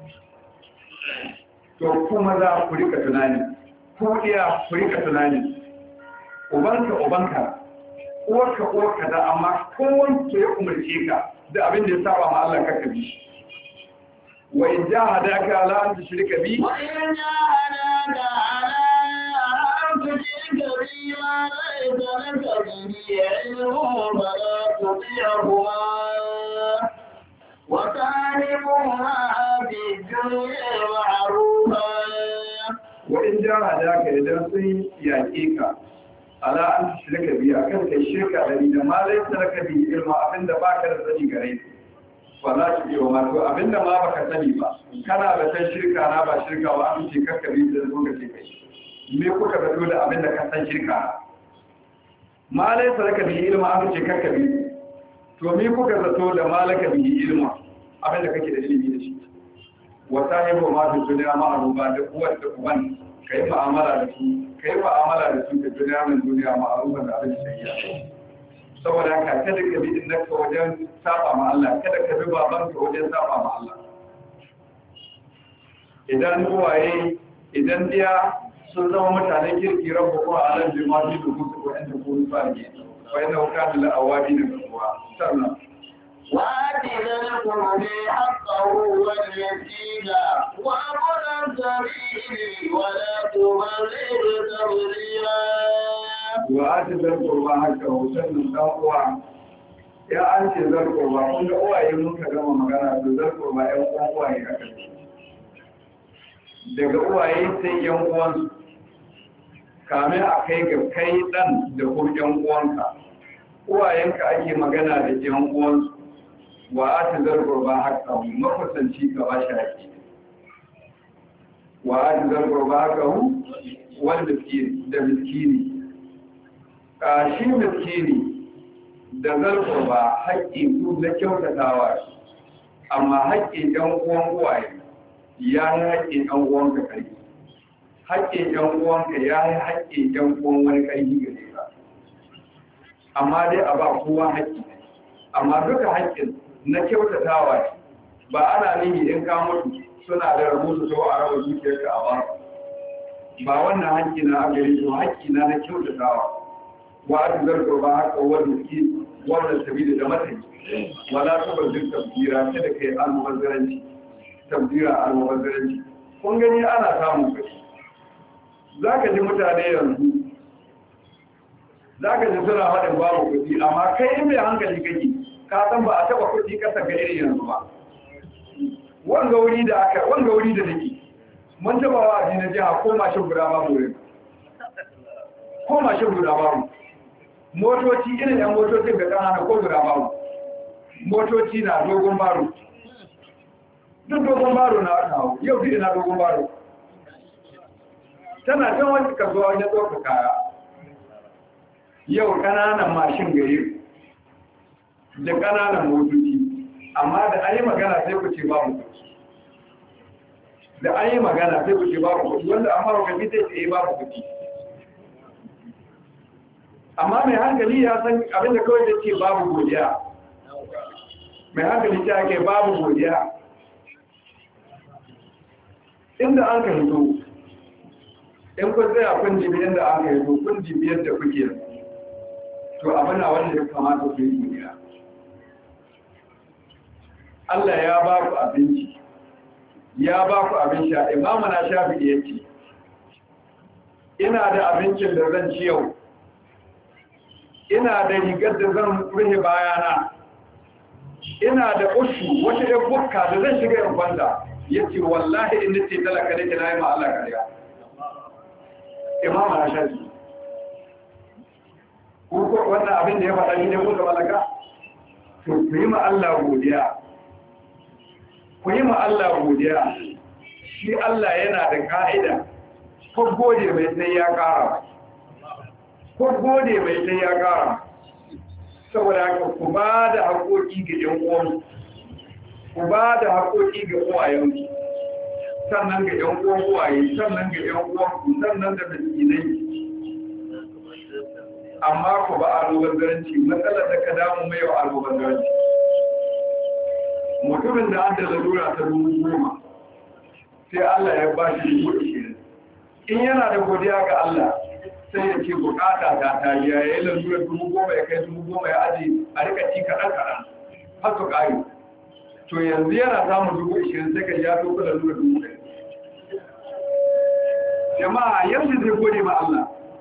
to kuma za ku rika tunani ko iya ku rika tunani ubanka uwarka da amma kowanne ya umarce ka da abin da ya saba ma Allah kaka bi wa in jahadaka ala an tushrika bi wa in jahadaka ala an تشرك بي ما ليس لك به علم فلا تطيعهما وصاحبهما في الدنيا معروفا وإن جاهداك إذا سي يأتيك على أن تشرك بي أكن كي شركة لدي ما ليس لك به علم أبن دباك لسني غريب فلا تطيعهما تو أبن ما بك سني با كان بتن شركة أنا با شركة وأن تشركك بي ذلك شيء me kuka zato da abin da ka san shirka ma laysa laka bihi ilma an ce kakka bi to me kuka zato da malaka bihi ilma abin da kake da ilimi da shi wa sahibu ma fi dunya ma aruba da uwar da uban kai mu'amala da su da duniya min duniya ma aruba da abin shari'a saboda haka kada ka bi innaka wajen saba ma Allah kada ka bi babanka wajen saba ma Allah idan diya sun zama mutanen kirki rabu ko alam bi ma fi dubu ko inda ko fadi wa inna kana la awadi da kuwa sannan wa atina qurbi haqqahu wal yatina wa qul sabili wa la tumazzir tabzira wa atina qurba haqqahu sannan dan uwa ya an ce zar qurba kun ga uwaye mun ka gama magana to zar qurba ɗan uwaye aka daga uwaye sai yan uwansu kamin a kai ga kai dan da kuma yan uwanka uwayenka ake magana da yan uwansu wa ati zargur ba haka makusanci ka ba shi haƙi wa ati zargur ba haka wanda da miskini shi miskini da zargur ba haƙi su na kyautatawa amma haƙƙin yan uwan uwaye ya yi haƙƙin yan uwanka ƙarfi haƙƙin ‘yan uwanka ya yi haƙƙin ‘yan uwan wani ƙarfi gare ka amma dai a ba kowa haƙƙi amma duka haƙƙin na kyautatawa ba ana nihi in ka mutu suna da rabu su a raba zuciyarka a ba ba wannan haƙƙi na a gari to haƙƙi na kyautatawa wa a zarga ba haka wanda ke wanda sabida da matsayi wala tabar duk tabbira kada kai almubazzaranci tabbira almubazzaranci kun gani ana samun kashi za ka ji mutane yanzu za ka ji suna haɗin babu kuɗi amma kai in mai hankali kake ka san ba a taɓa kuɗi ƙasa ga irin yanzu ba wanga wuri da nake mun taɓa wa a na jiha ko mashin guda babu wurin ko mashin guda babu motoci irin yan motocin ga ƙanana ko guda babu motoci na dogon baro duk dogon baro na kawo yau duk ina dogon baro tana can wani kasuwa wajen ɗauka kaya yau ƙananan mashin gari da ƙananan motoci amma da an yi magana sai ku ce babu kuɗi da an yi magana sai ku ce babu kuɗi wanda an mara kafi sai ce babu kuɗi amma mai hankali ya san abinda kawai da ce babu godiya mai hankali ta ke babu godiya inda an ka hito in kun tsaya kun jibi yadda aka yi kun jibi yadda kuke to abina wanda ya kamata ku yi duniya Allah ya ba ku abinci ya ba ku abin sha imamu na shafi ya ce ina da abincin da zan ci yau ina da rigar da zan rufe bayana ina da ushu wata ɗan bukka da zan shiga yin kwanta ya ce wallahi inda ce talaka da ke na yi ma Allah kariya imam na shafi ko wannan abin da ya faɗa shi ne ko da malaka to ku yi ma Allah godiya ku yi ma Allah godiya shi Allah yana da ka'ida ko gode mai sai ya ƙara ko gode mai sai ya ƙara saboda haka ku ba da haƙoƙi ga ƴan uwan ku ba da haƙoƙi ga uwayenku sannan ga ƴan uwan uwaye sannan ga ƴan uwan ku sannan da miskinai amma ku ba almubazzaranci matsalar da ka damu mai wa almubazzaranci mutumin da an da lalura ta 10,000 sai Allah ya ba shi 20,000 in yana da godiya ga Allah sai ya ce bukata ta tariya ya yi lalura 10,000 ya kai 10,000 ya aji a rika ci kaɗan har su ƙari to yanzu yana samun 20,000 sai ka ya tofa lalura 10,000 jama'a yanzu zai gode ma Allah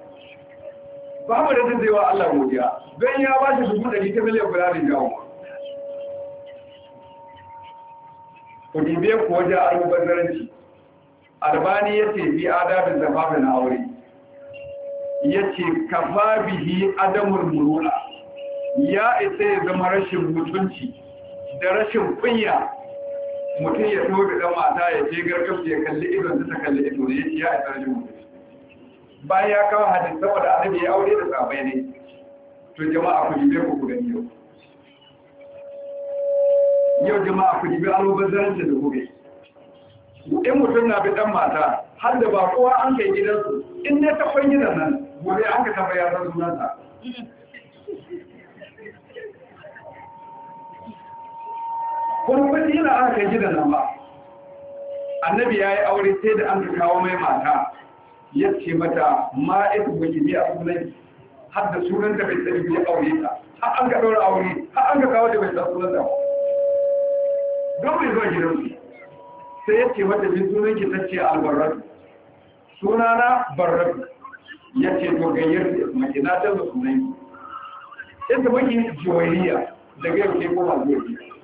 ba mu da zai wa Allah godiya don ya ba shi 100 ta miliyan guda da jawo ku dibe ku wajen almubazzaranci. Albani ya ce bi adabin zafafin na aure ya ce kafa bihi adamul muruna ya isa ya zama rashin mutunci da rashin kunya mutum ya tobe da mata ya ce gargafi ya kalli idon ta kalli ido ne ya isa rashin mutunci bayan ya kawo hadis saboda annabi ya aure da sahabbai ne. To jama'a ku dibe ku gani yau jama'a ku dibe almubazzaranci da kuke in mutum na bi dan mata har da ba kowa an kai gidansu in ne ta kwan gidan nan gobe an ka taba ya san sunansa kuma kwanci yana aka kai gidan nan ba annabi ya yi aure sai da an ka kawo mai mata ya ce mata ma'aiku ba ki biya sunan har da sunanta bai tsari biya aure ta har an ka ɗaura aure har an ka kawo da bai san sunanta don bai zuwa gidansu sai ya ce mata bin sunan ki ta ce albarratu sunana barratu ya ce to gayyar da maki na canza sunan ki ita maki juwairiya daga yau ke koma zuwa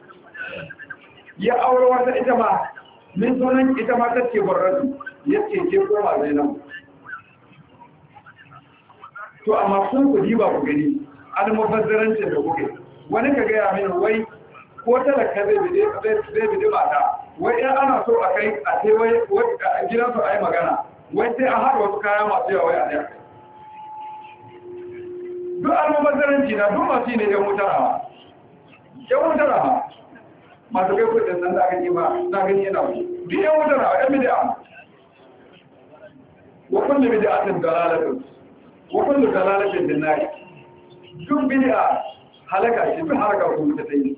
ya aure wata ita ma min sunan ita ma ta ce barratu ya ce ke koma zainab. To amma kun ku diba ku gani almubazzarancin da kuke wani ka gaya mini wai ko talaka zai bide mata wai in ana so a kai a sai wai a gidansu a yi magana wai sai a haɗa wasu kaya masu yawa a ɗaya duk almubazzaranci na duk masu ne yan mutarawa masu kai kudin nan da aka ba na gani yana wuce duk yan mutarawa yan bidi'a wa kullu bid'atin dalalatun wa kullu dalalatin bin nar duk bidi'a halaka ce duk halaka ko ta yi.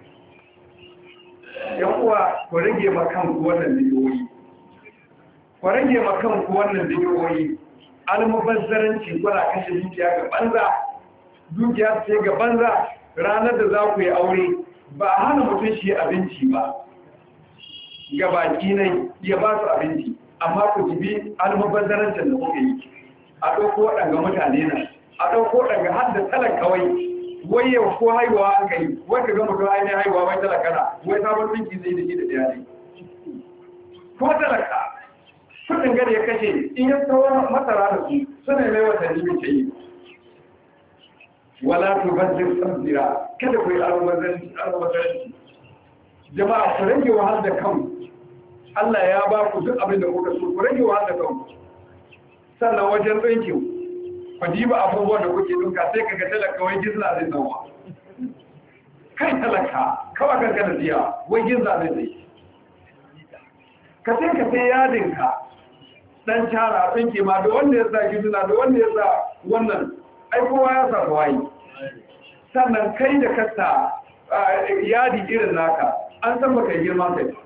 Yan uwa ku rage makan wannan bidiyoyi ku rage makan wannan bidiyoyi almubazzaranci kuna kashe dukiya ga banza dukiya ce ga banza ranar da za ku yi aure ba a hana mutum shi abinci ba ga baki ne ya ba su abinci amma ku jibi almubazzarancin da kuke yi a ɗauko waɗanga mutane nan a ɗauko waɗanga har da talan kawai wai yau ko haihuwa an kai wai ka ga mutum ainihin haihuwa wai talakana wai sabon ɗinki zai da shi da ɗaya ne ko talaka kudin gada ya kashe in ya tsawon masara da su suna mai watanni mace yi wala tu bazir sabira kada ku yi almubazzaranci jama'a ku rage wahal da kan Allah ya ba ku duk abin da kuka so ku rage wahal da kan sannan wajen tsinki ku diba abubuwan da kuke duka sai ka ga talaka wai gizla zai zama kai talaka kawai kanka da ziya wai gizla zai zai ka sai ka sai yadinka dan cara tsinke ma da wanda ya sa gizla da wanda ya sa wannan ai kowa ya sa kawai sannan kai da kasta yadi irin naka an san baka girman kai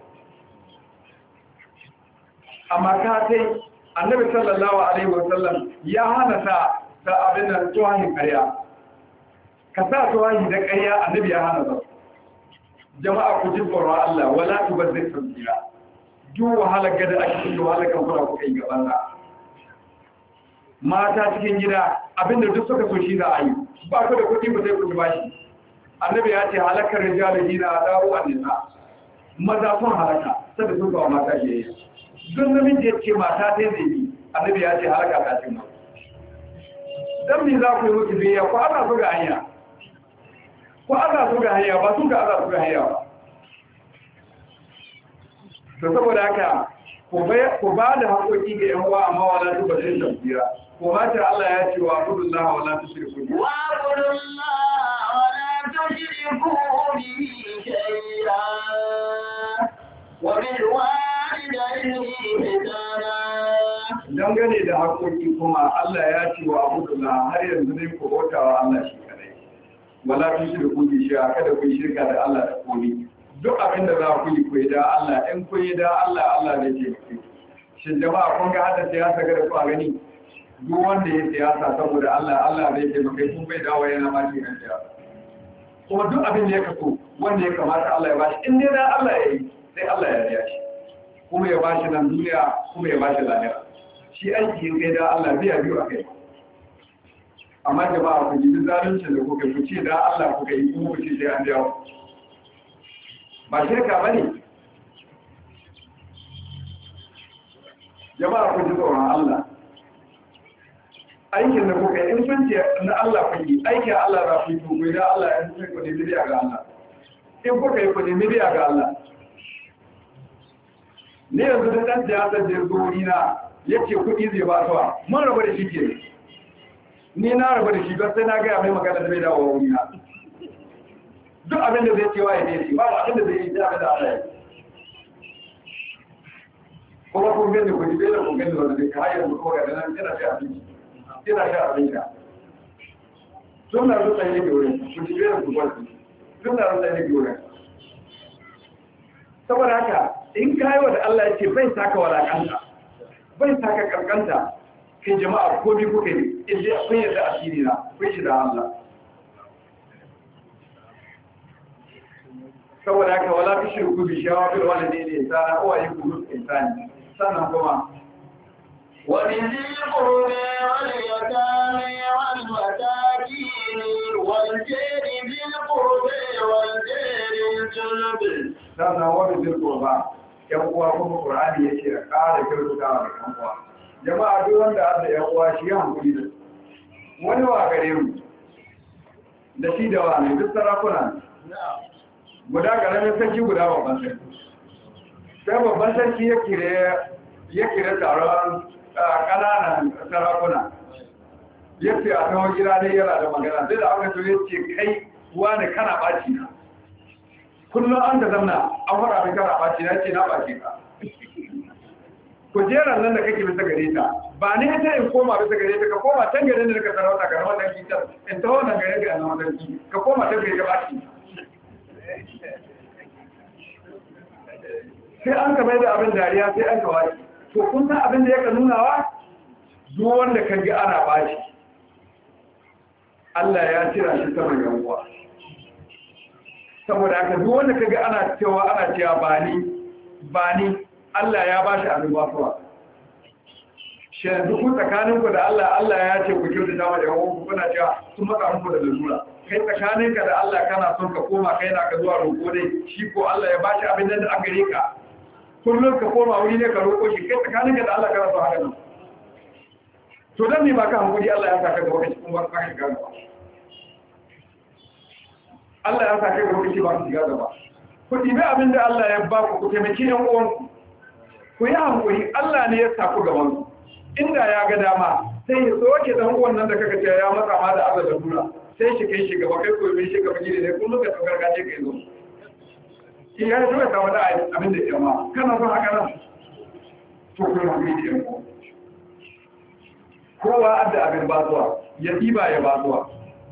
amma ka sai annabi sallallahu alaihi wasallam ya hana ta abin da tuwahin ƙarya ka sa tuwahi da ƙarya annabi ya hana ta jama'a ku ji tsoron Allah wala tubazzir tabzira duk wahalar gada ake cikin wahalar kan fara kuka yi gaban sa mata cikin gida abinda duk suka so shi za a yi ba ku da kuɗi ba sai ku ba shi annabi ya ce halakar rijalin hina dawo an nisa maza sun halaka saboda sun ga mata ke yi don namiji ya ce mata ta zai yi annabi ya ce halaka ta cin mata don me za ku yi mutu biya ko ana su ga hanya ko ana su ga hanya ba su ga ana su ga hanya ba to saboda haka ku ba da haƙoƙi ga yan uwa amma wala tu bazin tafsira ko ma ta Allah ya ce wa abudullahi wala tushriku bihi wa abudullahi wala tushriku bihi shay'an wa bil dangane da haƙoƙi kuma Allah ya ce wa abudullah har yanzu ne ku bautawa Allah shi kadai wala tushriku bi shay'a kada ku shirka da Allah da komai duk abin da za ku yi ku da Allah in ku yi da Allah ne ke ku shin jama'a kun ga hada siyasa ga ku a gani duk wanda ya siyasa saboda Allah ne ke maka kun bai dawo yana ma shi kan siyasa kuma duk abin da ya kaso wanda ya kamata Allah ya bashi in dai da Allah ya yi sai Allah ya riya shi kuma ya bashi nan duniya kuma ya bashi lahira shi aiki yin kai da Allah biya biyu a kai amma jama'a ku ji zalunci da kuka ku ce da Allah kuka yi kuma ku ce sai an dawo ba shirka bane jama'a ku ji tsoron Allah aikin da kuka yi in sun ce na Allah ku yi aikin Allah za ku yi to ku da Allah ya sai ku nemi biya ga Allah in kuka yi ku nemi biya ga Allah ne yanzu da dan siyasar da zuri na yace kuɗi zai ba suwa mun rabu da shi ke ni na rabu da shi ba sai na ga mai magana da bai dawo wuri na duk abin da zai cewa ya ne ba abin da zai yi da abin da Allah ya kuma kun gani ku jibe da kun gani wanda zai ka hayar mutuwa ga nan kina sha abinci kina sha abinci sunna rusa ne ke wurin ku jibe da ku gwalci sunna rusa ne ke wurin saboda haka in kayi wa da Allah ya ce bai saka walakanta bai saka kankanta kai jama'a ko bi kuka yi inda kun yadda asiri na kun shi da Allah saboda haka wala fi shirku bi shawabir walidayni insana uwa yi ku insani sannan kuma وبذي القرب واليتامى والمساكين والجار ذي القرب والجار الجنب sannan wani zirko ba yan uwa kuma Qur'ani yake da ƙara kyautatawa da yan uwa jama'a duk wanda Allah yan uwa shi ya hankuli da wani wa gare mu da shi da wani duk sarakuna guda ƙaramin sarki guda babban sarki sai babban sarki ya kire taron ƙananan sarakuna ya ce a kawo gida ne yana da magana sai da aka so ya ce kai wani kana ɓaci na kullum an da zamna an fara mai kana ɓaci na ce na ɓaci ka kujerar nan da kake bisa gare ta ba ni ta in koma bisa gare ta ka koma can gare da ka sarauta ga wannan kitar in ta wannan gare ga nan wannan ki ka koma can gare ga ɓaci sai an ka mai da abin dariya sai an ka wace to kun san abin da yake nunawa duk wanda ka ga ana bashi Allah ya tira shi sama ga uwa saboda haka duk wanda ka ga ana cewa ba ni Allah ya bashi abin basuwa shi duk tsakaninku da Allah ya ce ku kyauta dama da yawan kuna cewa sun matsa muku da lalura kai tsakaninka da Allah kana son ka koma kai na ka zuwa roƙo dai shi ko Allah ya bashi abin da aka gare ka kullum ka koma wuri ne ka roƙo shi kai tsakaninka da Allah kana son haka nan to dan ne ba ka hankali Allah ya saka gaba cikin ba ka shiga gaba Allah ya saka gaba cikin ba ka shiga gaba ku dibe abin da Allah ya ba ku taimaki yan uwanku ku yi hankali Allah ne ya saku gaban ku inda ya ga dama sai ya soke dan uwan nan da kaka ce ya matsa ma da azaba dura sai shi kai shi gaba kai ko mai shi gaba gidi ne kullum ka tsakar gaje kai zo shi ya so ya samu da abin da ya ma kana son haka nan to ku yi da ku kowa adda abin basuwa ya diba ya basuwa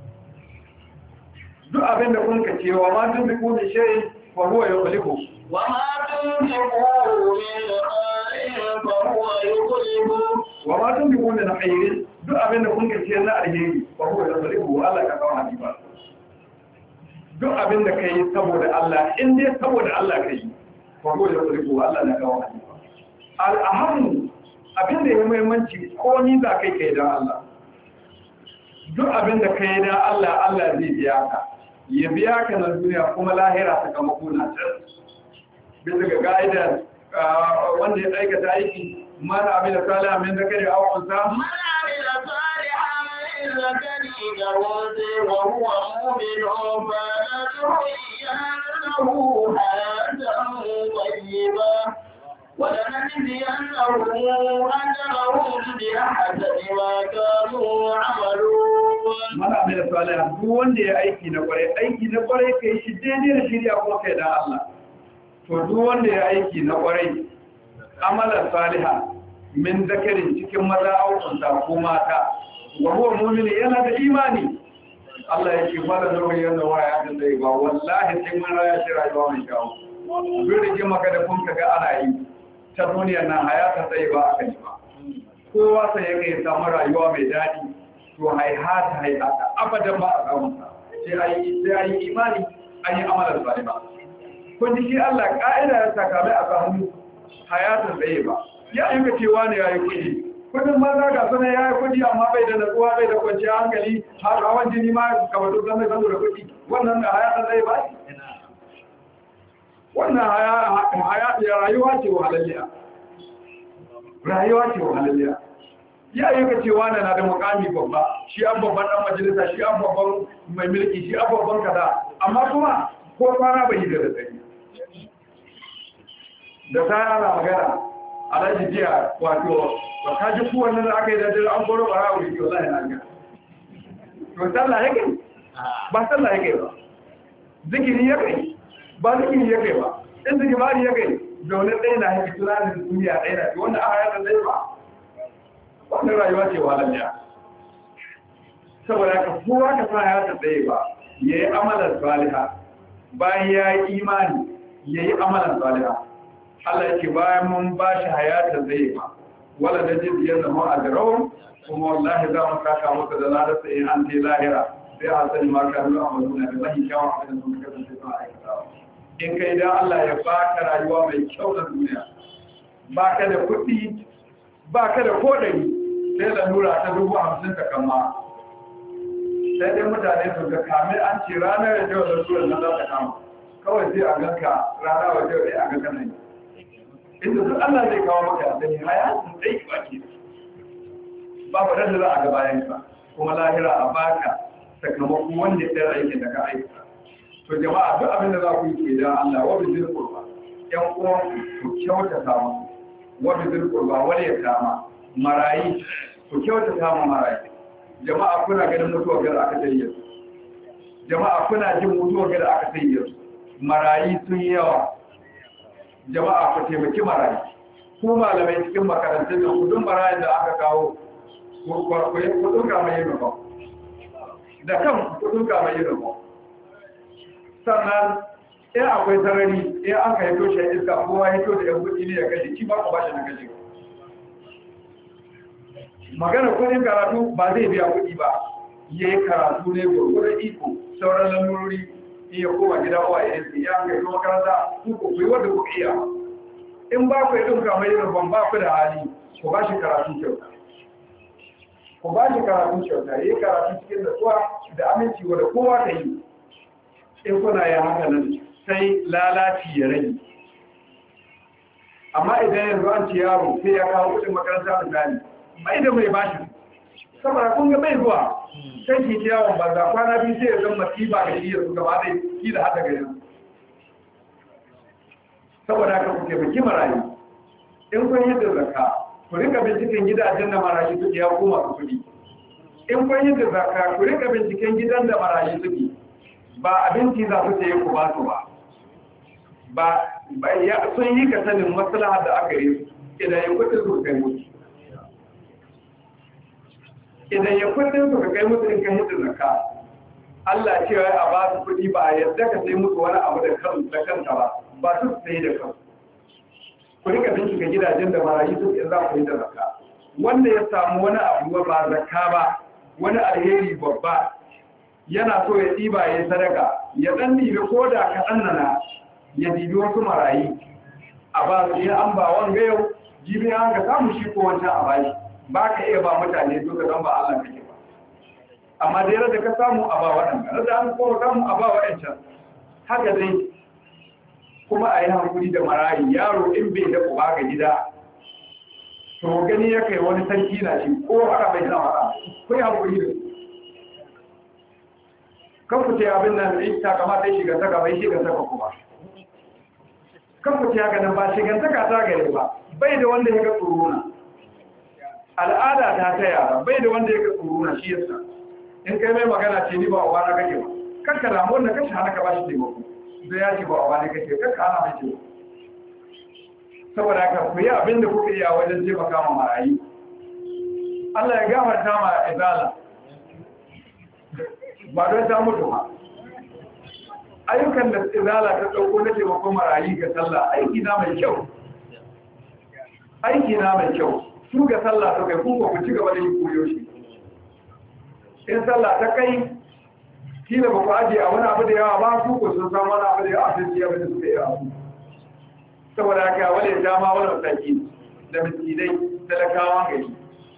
duk abin da kun ka cewa ma tun bi ku da shi wa huwa yukhliqu wa ma tunfiqu min khairin fa huwa yukhliqu wa ma tunfiqu min khairin duk abin da kun ka ce na alheri fa huwa yukhliqu Allah ka kawo hadiba duk abin da kai saboda Allah in dai saboda Allah kai fa huwa yukhliqu Allah na kawo hadiba al-aham abin da ya muhimmanci ko ni za kai kai dan Allah duk abin da kai dan Allah Allah zai biya ka ya biya ka na duniya kuma lahira sakamako na can bisa ga ga'idar wanda ya aikata aiki mana abin da salihan min zakari aw unsa man amila salihan min zakari aw unsa wa huwa mu'minun falanahyiyannahu hayatan tayyibah ولنجزينهم أجرهم بأحسن ما كانوا يعملون. من عمل صالحا duk wanda ya aiki na kwarai kai shi daidai da shirya kuma kai da Allah to duk wanda ya aiki na kwarai amalan saliha min zakarin cikin maza aukunta ko mata wa huwa mu'min yana da imani Allah yake fara da yana waya da dai ba wallahi sai mun raya shi rayuwa mai kyau duk da jima ka da kun kaga ana yi ta duniya na hayata sai ba aka yi ba kowa sai yake samu rayuwa mai daɗi to haihata abadan ba a samu sai ayi imani ayi amalan salima kun ji shi Allah ka'ida ya saka mai a samu hayatan sai ba ya aika cewa ne yayi kuɗi kudin maza ga suna ya yi kudi amma bai da natsuwa bai da kwanciyar hankali har hawan jini ma kabatun zan mai zanu da kudi wannan da haya zai ba wannan rayuwa ce wahalalliya ya yi ka cewa na da mukami babba shi an babban dan majalisa shi an babban mai mulki shi an babban kaza amma kuma ko kwana bai yi da tsari da ta yana magana alhaji jiya wato ba ka ji kowanne da aka yi da dare an koro bara wuri ke wallahi na ga to sallah yake ba sallah yake ba zikiri yake ba zikiri yake ba in zikiri yake da wani ɗaya na yake tunanin duniya ɗaya na wanda aka yada zai ba wannan rayuwa ce wahalar saboda ka kowa ka sa ya ta tsaye ba ya yi amalar saliha bayan ya yi imani ya yi amalar saliha Allah yake bayan mun ba shi hayata zai ba wala da jin ya zama a jirawun kuma wallahi za mu saka maka da ladarsa in an ce lahira sai a sani ma ka zuwa mazuna da mahi kyawun abin da sun kasance suna aikatawa in kai dan Allah ya baka rayuwa mai kyau na duniya baka da kuɗi baka da kodari sai lalura ta 50,000 ta kama sai dai mutane su ga kamar an ce ranar da jawa da suwan nan za ta kama kawai sai a ganka rana wa jawa ɗaya a ga kanan inda duk Allah zai kawo maka da ni haya sun tsaye ba ke babu da za a ga bayan ka kuma lahira a baka sakamako wanda ya tsaya aikin da ka aikata to jama'a duk abin da za ku yi ke da Allah wa bi zil qurba yan uwan ku kyautata musu wa bi zil qurba wal yatama marayi ku kyautata mu marayi jama'a kuna ganin mutuwar da aka tayyar jama'a kuna jin mutuwar da aka tayyar marayi sun yawa jama'a ku taimaki marayi ku malamai cikin makarantun da kudin marayin da aka kawo kudin kamar yin rufa da kan kudin kamar yin rufa sannan in akwai sarari in aka yi toshe iska kowa ya to da yan kudi ne ya kashe ki ba ku ba shi na kashe magana kudin karatu ba zai biya kudi ba ya yi karatu ne gwargwaron iko sauran lamurori in ya koma gida wa ya yi ya kai kuma makaranta ku yi wadda ku iya in ba ku yi ɗinka mai rufan ba ku da hali ku ba shi karatu kyauta ku ba shi karatu kyauta ya yi karatu cikin natsuwa da aminci wadda kowa ta yi in kuna yin haka nan sai lalaci ya rage amma idan yanzu an ci yaro sai ya kawo kudin makaranta misali mai da mai bashi saboda kun ga mai zuwa sai ki ci yawon banza kwana biyu sai ya zama masifa da shi ya su gaba da ki da hada gari saboda haka ku taimaki marayu in kun yi da zakka ku rika binciken gidajen da marayu suke ya koma su kuɗi in kun yi da zakka ku rika binciken gidan da marayu suke ba abinci za su ce ku ba su ba sun yi ka sanin maslaha da aka yi idan ya kudin su kai mutu idan ya kudin su kai mutu in ka hidda zakka Allah cewa a ba su kudi ba yadda ka sai musu wani abu da kanta ba su sai da kan ku rika bincika gidajen da marayu su in za ku yi da zakka wanda ya samu wani abu ba zakka ba wani alheri babba yana so ya ɗiba ya yi sadaka ya ɗan ɗibi ko da ka ɗannana ya ɗibi wasu marayi a ba su yi an ba wanga yau jibi an ka samu shi ko wancan a bashi ba ka iya ba mutane duka don ba Allah kake ba amma da yadda ka samu a ba waɗanda da an kowa samu a ba waɗancan haka dai kuma a yi hankuli da marayi yaro in bai da uba ga gida to gani ya kai wani sarki na shi ko haka bai zama ba ku yi hankuli da kan ku ce abin nan ita kamata shiga saka bai shiga saka kuma kan ku ce haka nan ba shiga saka ta gare ba bai da wanda ya ga tsorona al'ada ta ta yara bai da wanda ya ga tsorona shi yasa in kai mai magana ce ni ba uba na kake ba kanka da wanda kashi hana ka ba shi taimako da ya ce ba uba ne kake kanka hana mai taimako saboda haka ku yi abin da kuka iya wajen taimaka ma marayu Allah ya gafarta ma izala ba don ta mutu ba ayyukan da izala ta ɗauko na taimakon marayi ga sallah aiki na mai kyau su ga sallah ta kai kuma ku ci gaba da yi koyo shi in sallah ta kai kila ba ku ajiye a wani abu da yawa ba su ko sun samu wani abu da yawa sun ciye da suka yi abu saboda haka wale ya dama wani mataki da miskinai talakawa gari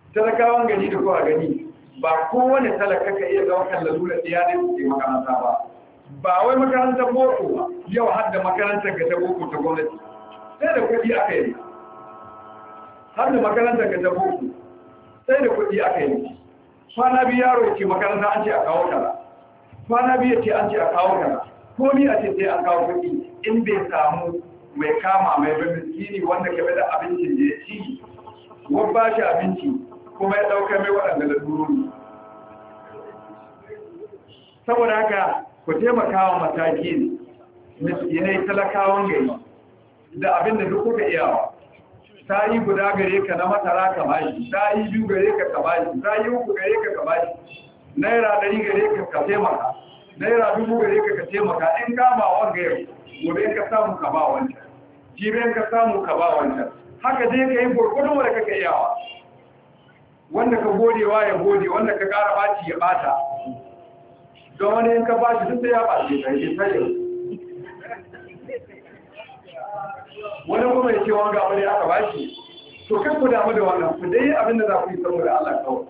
talakawan gani da kowa gani ba kowane talaka ka iya daukan lalura ɗaya ne su ke makaranta ba wai makarantar boko ba yau har da makarantar ga ta boko ta gwamnati sai da kuɗi aka yi har da makarantar ga ta boko sai da kuɗi aka yi kwana biyu yaro ce makaranta an ce a kawo kaza kwana biyu ce an ce a kawo kaza ko ni a ce sai an kawo kuɗi in bai samu mai kama mai miskini wanda ke da abincin da ya ci wani ba shi abinci kuma ya ɗauka mai waɗanda da dururi saboda haka ku taimaka wa matakin miskinai talakawan gari da abin da duk kuka iyawa ta yi guda gare ka na masara ka bashi ta yi biyu gare ka bashi ta yi uku gare ka bashi naira 100 gare ka taimaka naira 1000 gare ka taimaka in kama wanga yau gobe ka samu ka ba wancan jiben ka samu ka ba wancan haka dai ka yi gurgurdun wanda kaka iyawa wanda ka godewa ya gode wanda ka kara baci ya bata don wani in ka bashi duk sai ya bace ka yi sai wani kuma ya ce wanga wani aka bashi to kan ku damu da wannan ku dai abinda za ku yi saboda Allah kawai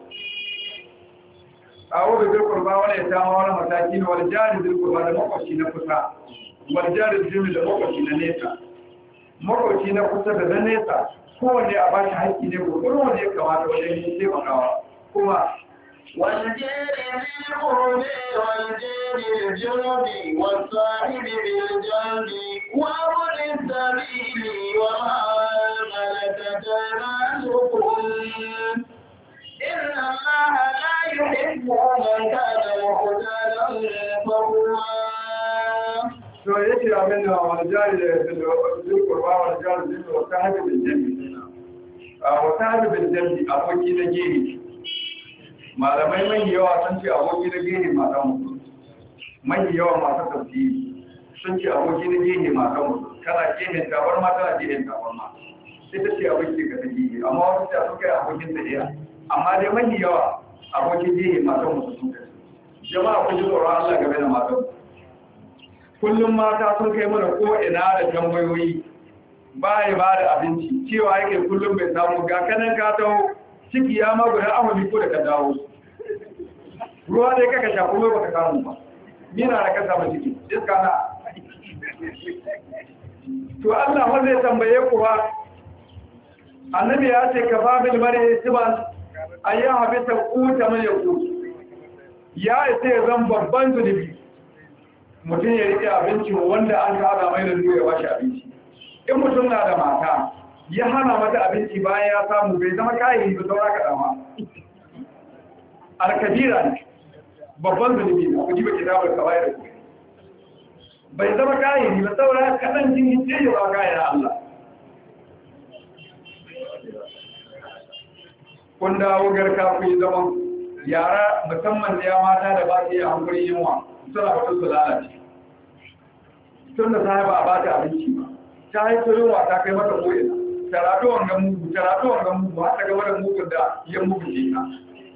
a wadda zai kurba wani ya samu wani mataki na wani jari zai kurba da makwaci na kusa wani jari zai da makwaci na nesa makwaci na kusa da na nesa kowanne a bashi haƙƙi ne gurgurun wanda ya kamata wajen yi taimakawa kuma والجير بالقرب والجير الجنب والصاحب بالجنب وابن السبيل وما ملكت أيمانكم إن الله لا يحب من كان مختالا فخورا. to yake abin da wani jari da zurkurba wani jari da wata hajji bin jami wata hajji bin jami aboki na gini malamai mai yawa sun ce aboki na gini matan mutu mai yawa masu tafsiri sun ce aboki na gini matan mutu kana gehen tabar ma tana gehen tabar ma ita ce aboki ga ta gini amma wasu ce sun kai abokin ta iya amma dai mai yawa abokin gini matan mutu sun kai jama'a kun ji tsoron Allah game da matan mutu kullum mata sun kai mana ko ina da tambayoyi ba ya ba da abinci cewa yake kullum bai samu ga kanan ka taho ciki ya ma guda amami ko da ka dawo ruwa dai kaka sha kuma baka samu ba mina da ka samu ciki iska na to Allah ma zai tambaye ku ba annabi ya ce ka fa bil mari siban ayya habita kuta man yaku ya ce zan babban zunubi mutum ya rike abinci wanda an kada mai da ya bashi abinci in mutum na da mata ya hana mata abinci bayan ya samu bai zama kayan da saura ka dama alkabira ne babban zunubi na ku jiba kitabar ka bayar da ku bai zama kayan da saura kaɗan jini ce ya ba kayan Allah kun dawo garka ku yi zaman yara musamman da ya mata da ba su yi hankulin yunwa suna wata su lalace tun da sahiba a ba ta abinci ba ta haifar yunwa ta kai mata ko'ina taratuwan ga mugu har ta gaba da mugun da ya mugu ce ka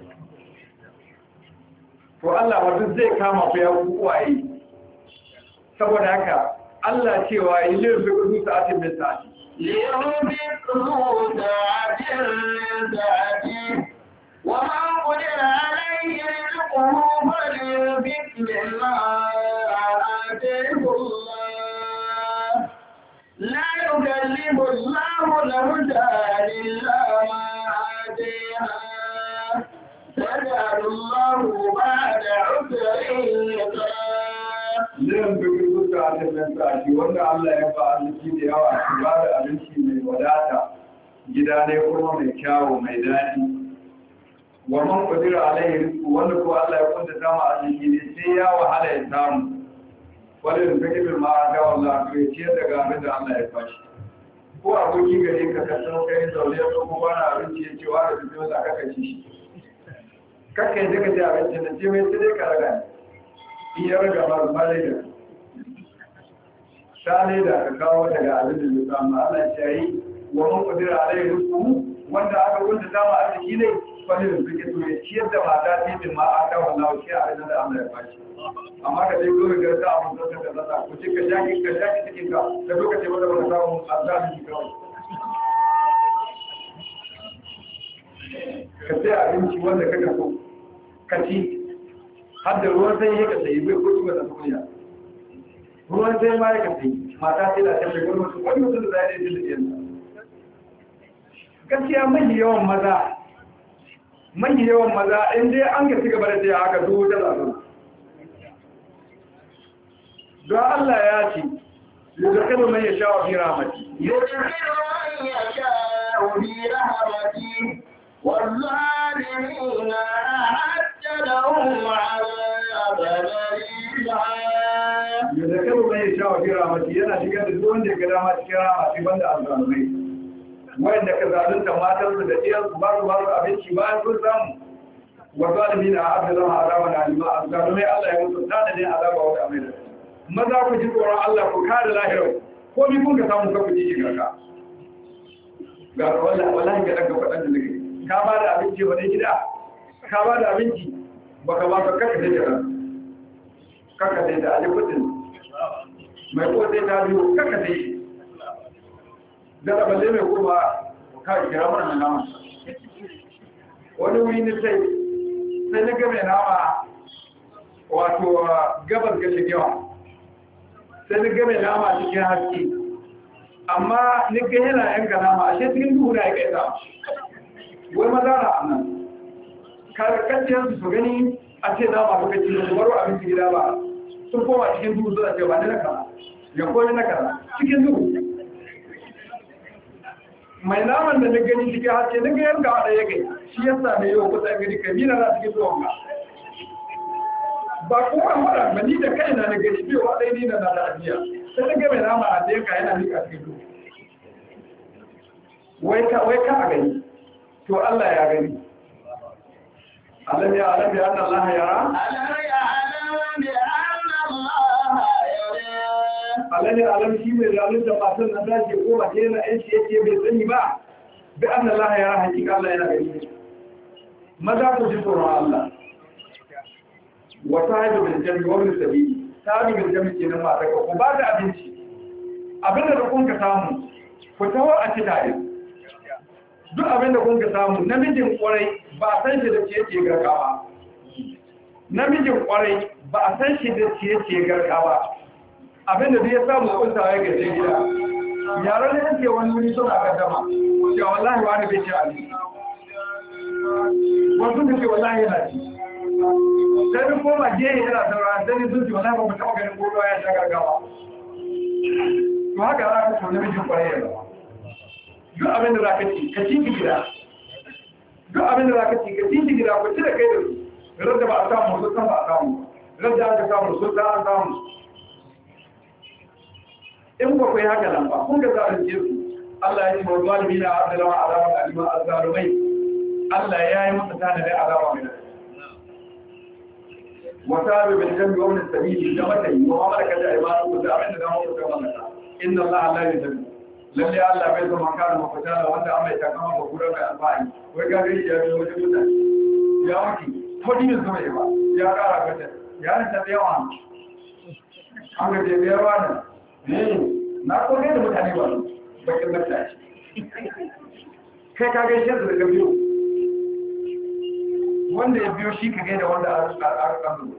to Allah wajen zai kama ku ya kuwaye saboda haka Allah cewa yi lirin fi kudu sa'atin min sa'ati لينفق ذو سعة من سعته ومن قدر عليه رزقه فلينفق مما آتاه الله لا يكلف الله نفسا إلا ما آتاها سيجعل الله بعد عسر يسرا lirin fi kudu sa'atin min sa'ati wanda Allah ya ba arziki da yawa su ba da abinci mai wadata gida ne kuma mai kyawu mai daɗi wa man qadira alaihi rizqu wanda ko Allah ya kunta dama a cikin ne sai ya wahala ya samu wanda da kake bil ma'ada wallahi to ya ciyar daga abin da Allah ya fashi ko aboki gare ka ka san kai zaune ko kuma na abinci ya ce wa da biyo da kaka ci shi kaka yi daga ji abinci da ce mai sai ka raga in ya raga ba malai da sale da ka kawo daga abin da ya samu Allah ya yi wa man qadira alaihi rizqu wanda aka kunta dama a cikin ne wani da suke so ya ciyar da mata titin ma a kawo Allah shi a rikin da Allah ya fashi amma ka dai gori ga ta abun da ka zata ku ce ka jaki cikin ka da lokacin wanda ba ka samu azabi kawai ka sai abinci wanda kaka so ka ci har da ruwan sanyi ka sayi bai kuci wata tukunya ruwan sanyi ma ya ka sayi mata sai da ta mai gwamnati wani mutum da za a yi da yanzu gaskiya mai yawan maza in dai an ga cigaba da tsaye haka zuwa ta zaɓen don Allah ya ce yau da kada mai ya sha wa fi ramati والظالمين أعد لهم عذابا أليما يذكر من يشاء في رحمته yana shigar da duk wanda ya ga dama cikin rahama sai banda azzalumai wanda ka zalunta matar da ɗiyar su ba su abinci bayan sun samu wa zalimina a'adda lahum azaban alima azzalumai Allah ya musu tanadin azaba wa amina maza ku ji tsoron Allah ku kare lahirar ko bi kun ka samu ka ku ji shigarka ga wallahi ga daga faɗan da nake ka ba da abinci wani gida ka ba da abinci baka ba ka kaka da jira kaka da alikudin mai ko sai ta biyu kaka da shi da balle mai kuma ka kira mana nama wani wuri ne sai na ga mai nama wato gabas ga shigewa sai na ga mai nama cikin haske amma ni ga yana yanka nama ashe cikin duhu na ya kai ta wai maza na annan karkaciyar su gani a ce za ma lokaci da su baro abinci gida ba sun koma cikin duhu zuwa ce ba ni na kaza ya koyi na kaza cikin duhu mai naman da na gani cikin haske na ga yanka wada ya gai shi ya same yau kusa gani kai mina na cikin duhun ba ba kuma mara mani da kai na gani biyu wadai ni na da ajiya sai na ga mai nama a da yanka yana nika cikin duhu wai ka a gani to Allah ya gani alam ya anna Allah yara alam shi mai zalun da matan nan da ke koma ke na yanci yake bai sani ba bi anna Allah yara hakika Allah yana gani maza ku ji tsoron Allah wata haidu bil jami wa bil sabili tabi bil jami kenan mata ka ku ba da abinci abinda da kun ka samu ku tawo a ci tare duk abinda kun ka samu namijin kwarai ba a san shi da ciye-ciye garka ba namijin kwarai ba a san shi da ciye-ciye garka ba abinda da ya samu kuntawa ya gaje gida yaran da yake wani wuri suna gaddama cewa wallahi wani bai ci abinci wasu da ce wallahi yana ci sai da koma gehe yana saurara sai da sun ce wallahi ba mu taɓa ganin gobe ya sha gargawa to haka za ka so namijin kwarai ya zama duk abin da za ka ci ka ci gida duk abin da za ka ci ka ci gida ku ci da kai da su radda ba a samu sun san ba a samu radda aka samu sun san an samu in ba ku yi haka nan ba kun ga zalunce su Allah ya ce wa zalimi na azalama azaba alima azzalumai Allah ya yi musu tanadin azaba mai wata bai bil jambi wa min sabili da mata yi wa malaka da imanu da abin da da mu ka mallaka inna Allah la yuzlimu lalle Allah bai zama kana mafutala wanda an mai takama ba gura mai alfahari wai ga gari ya biyo wajen mutane ya wuce kodi ne zama ba ya kara gata ya rinta da yawa an ga je da yawa ne na ko ne da mutane ba bakin nafta shi kai ka gaishe da daga biyo wanda ya biyo shi ka gaida wanda a kan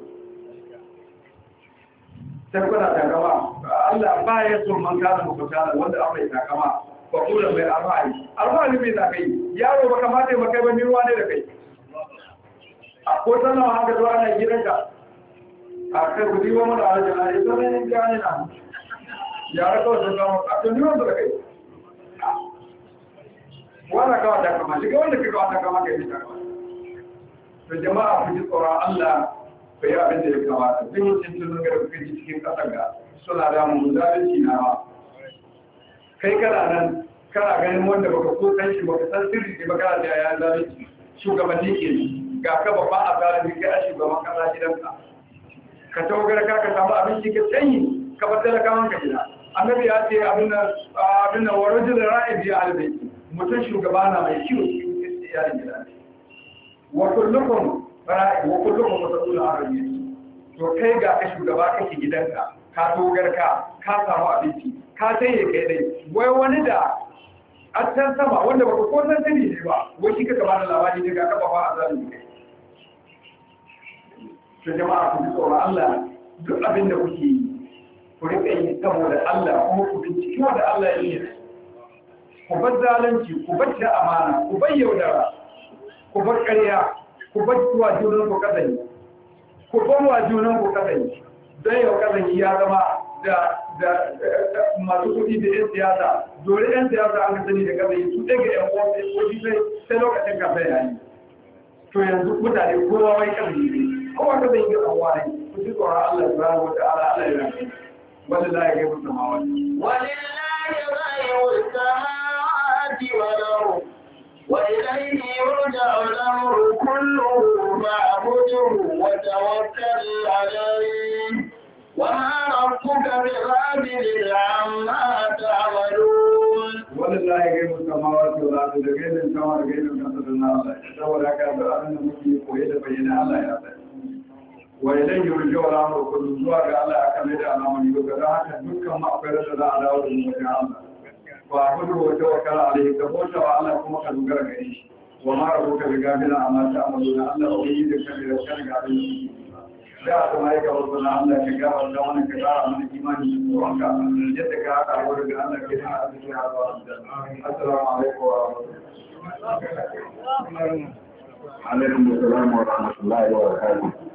sai kuna takama Allah ba ya so man kana mutala wanda an mai takama ba kula mai alfahari mai da kai yaro ba kamata ba kai ba ruwa ne da kai a ko sanan haka zuwa na gidanka a kai kudi wa mana aljanna ne sai ne gane na yaro ko da kama a to ruwa da kai wala ka wata kama shi ga wanda kika wata kama kai ne takama to jama'a ku ji tsoron Allah bai yi abin da ya kamata sun yi cikin da kuka ji cikin ƙasar ga suna damun zalunci na ba kai kana nan kana ganin wanda baka ko san shi baka san sirri ne ba kana da yayan zalunci shugabanni ke ga ka babban a zalunci kai a shugaban kasa gidanka ka tawagar ka samu abinci ka sanyi ka bar talakawan ka gida annabi ya ce abin nan warajin ra'ayi biya albaiki mutum shugaba na mai kiwo cikin iyalin gida wa kullukum ra'ayi wa kullukum mas'ulun an ra'yi to kai ga ka shugaba kake gidanka ka dogar ka samu abinci ka taye kai dai wai wani da a can sama wanda baka ko san sani ne ba wai shi ka ba da labari daga kafa fa a zalimi kai to jama'a ku ji tsoron Allah duk abin da kuke yi ku rika yi saboda Allah kuma ku binciki wanda Allah ya yi ku bar zalunci ku bar da amana ku bar yaudara ku bar ƙarya ku bar wa junan ku kadani ku bar wa junan ku kadani dan yau kadani ya zama da masu kuɗi da 'yan siyasa dole 'yan siyasa an sani da kadani su daga 'yan uwan sai lokacin ka sai yayi to yanzu mutane kowa wai kadani ne kowa kadani ga kowa ne ku ji tsoron Allah subhanahu wa ta'ala Allah ya rahmi wallahi ya gaibu samawati walillahi ghaibu samawati wal ardh وإليه يرجع الأمر كله فاعبده وتوكل عليه وما ربك بغافل عما تعملون ولله غيب السماوات والأرض غيب السماء غيب الأرض الله saboda haka da abin da muke koyi da bayyana Allah ya sani wa ilayhi yurja'u al-amru kullu zuwa ga Allah aka mai da al'amari ga haka dukkan mu akwai da za a dawo da mu ga Allah wa hudu wa tawakkal alayhi ka bauta wa Allah kuma ka dogara gare shi wa ma rabbuka bi gafilin amma ta'maluna Allah ba yi da kan da kan ga abin da kuma ya ga wannan Allah ya ga wannan wannan ka tsara mana imani da tsoronka yadda ka haka wa daga Allah ke da arziki a zuwa assalamu alaikum wa rahmatullahi wa barakatuh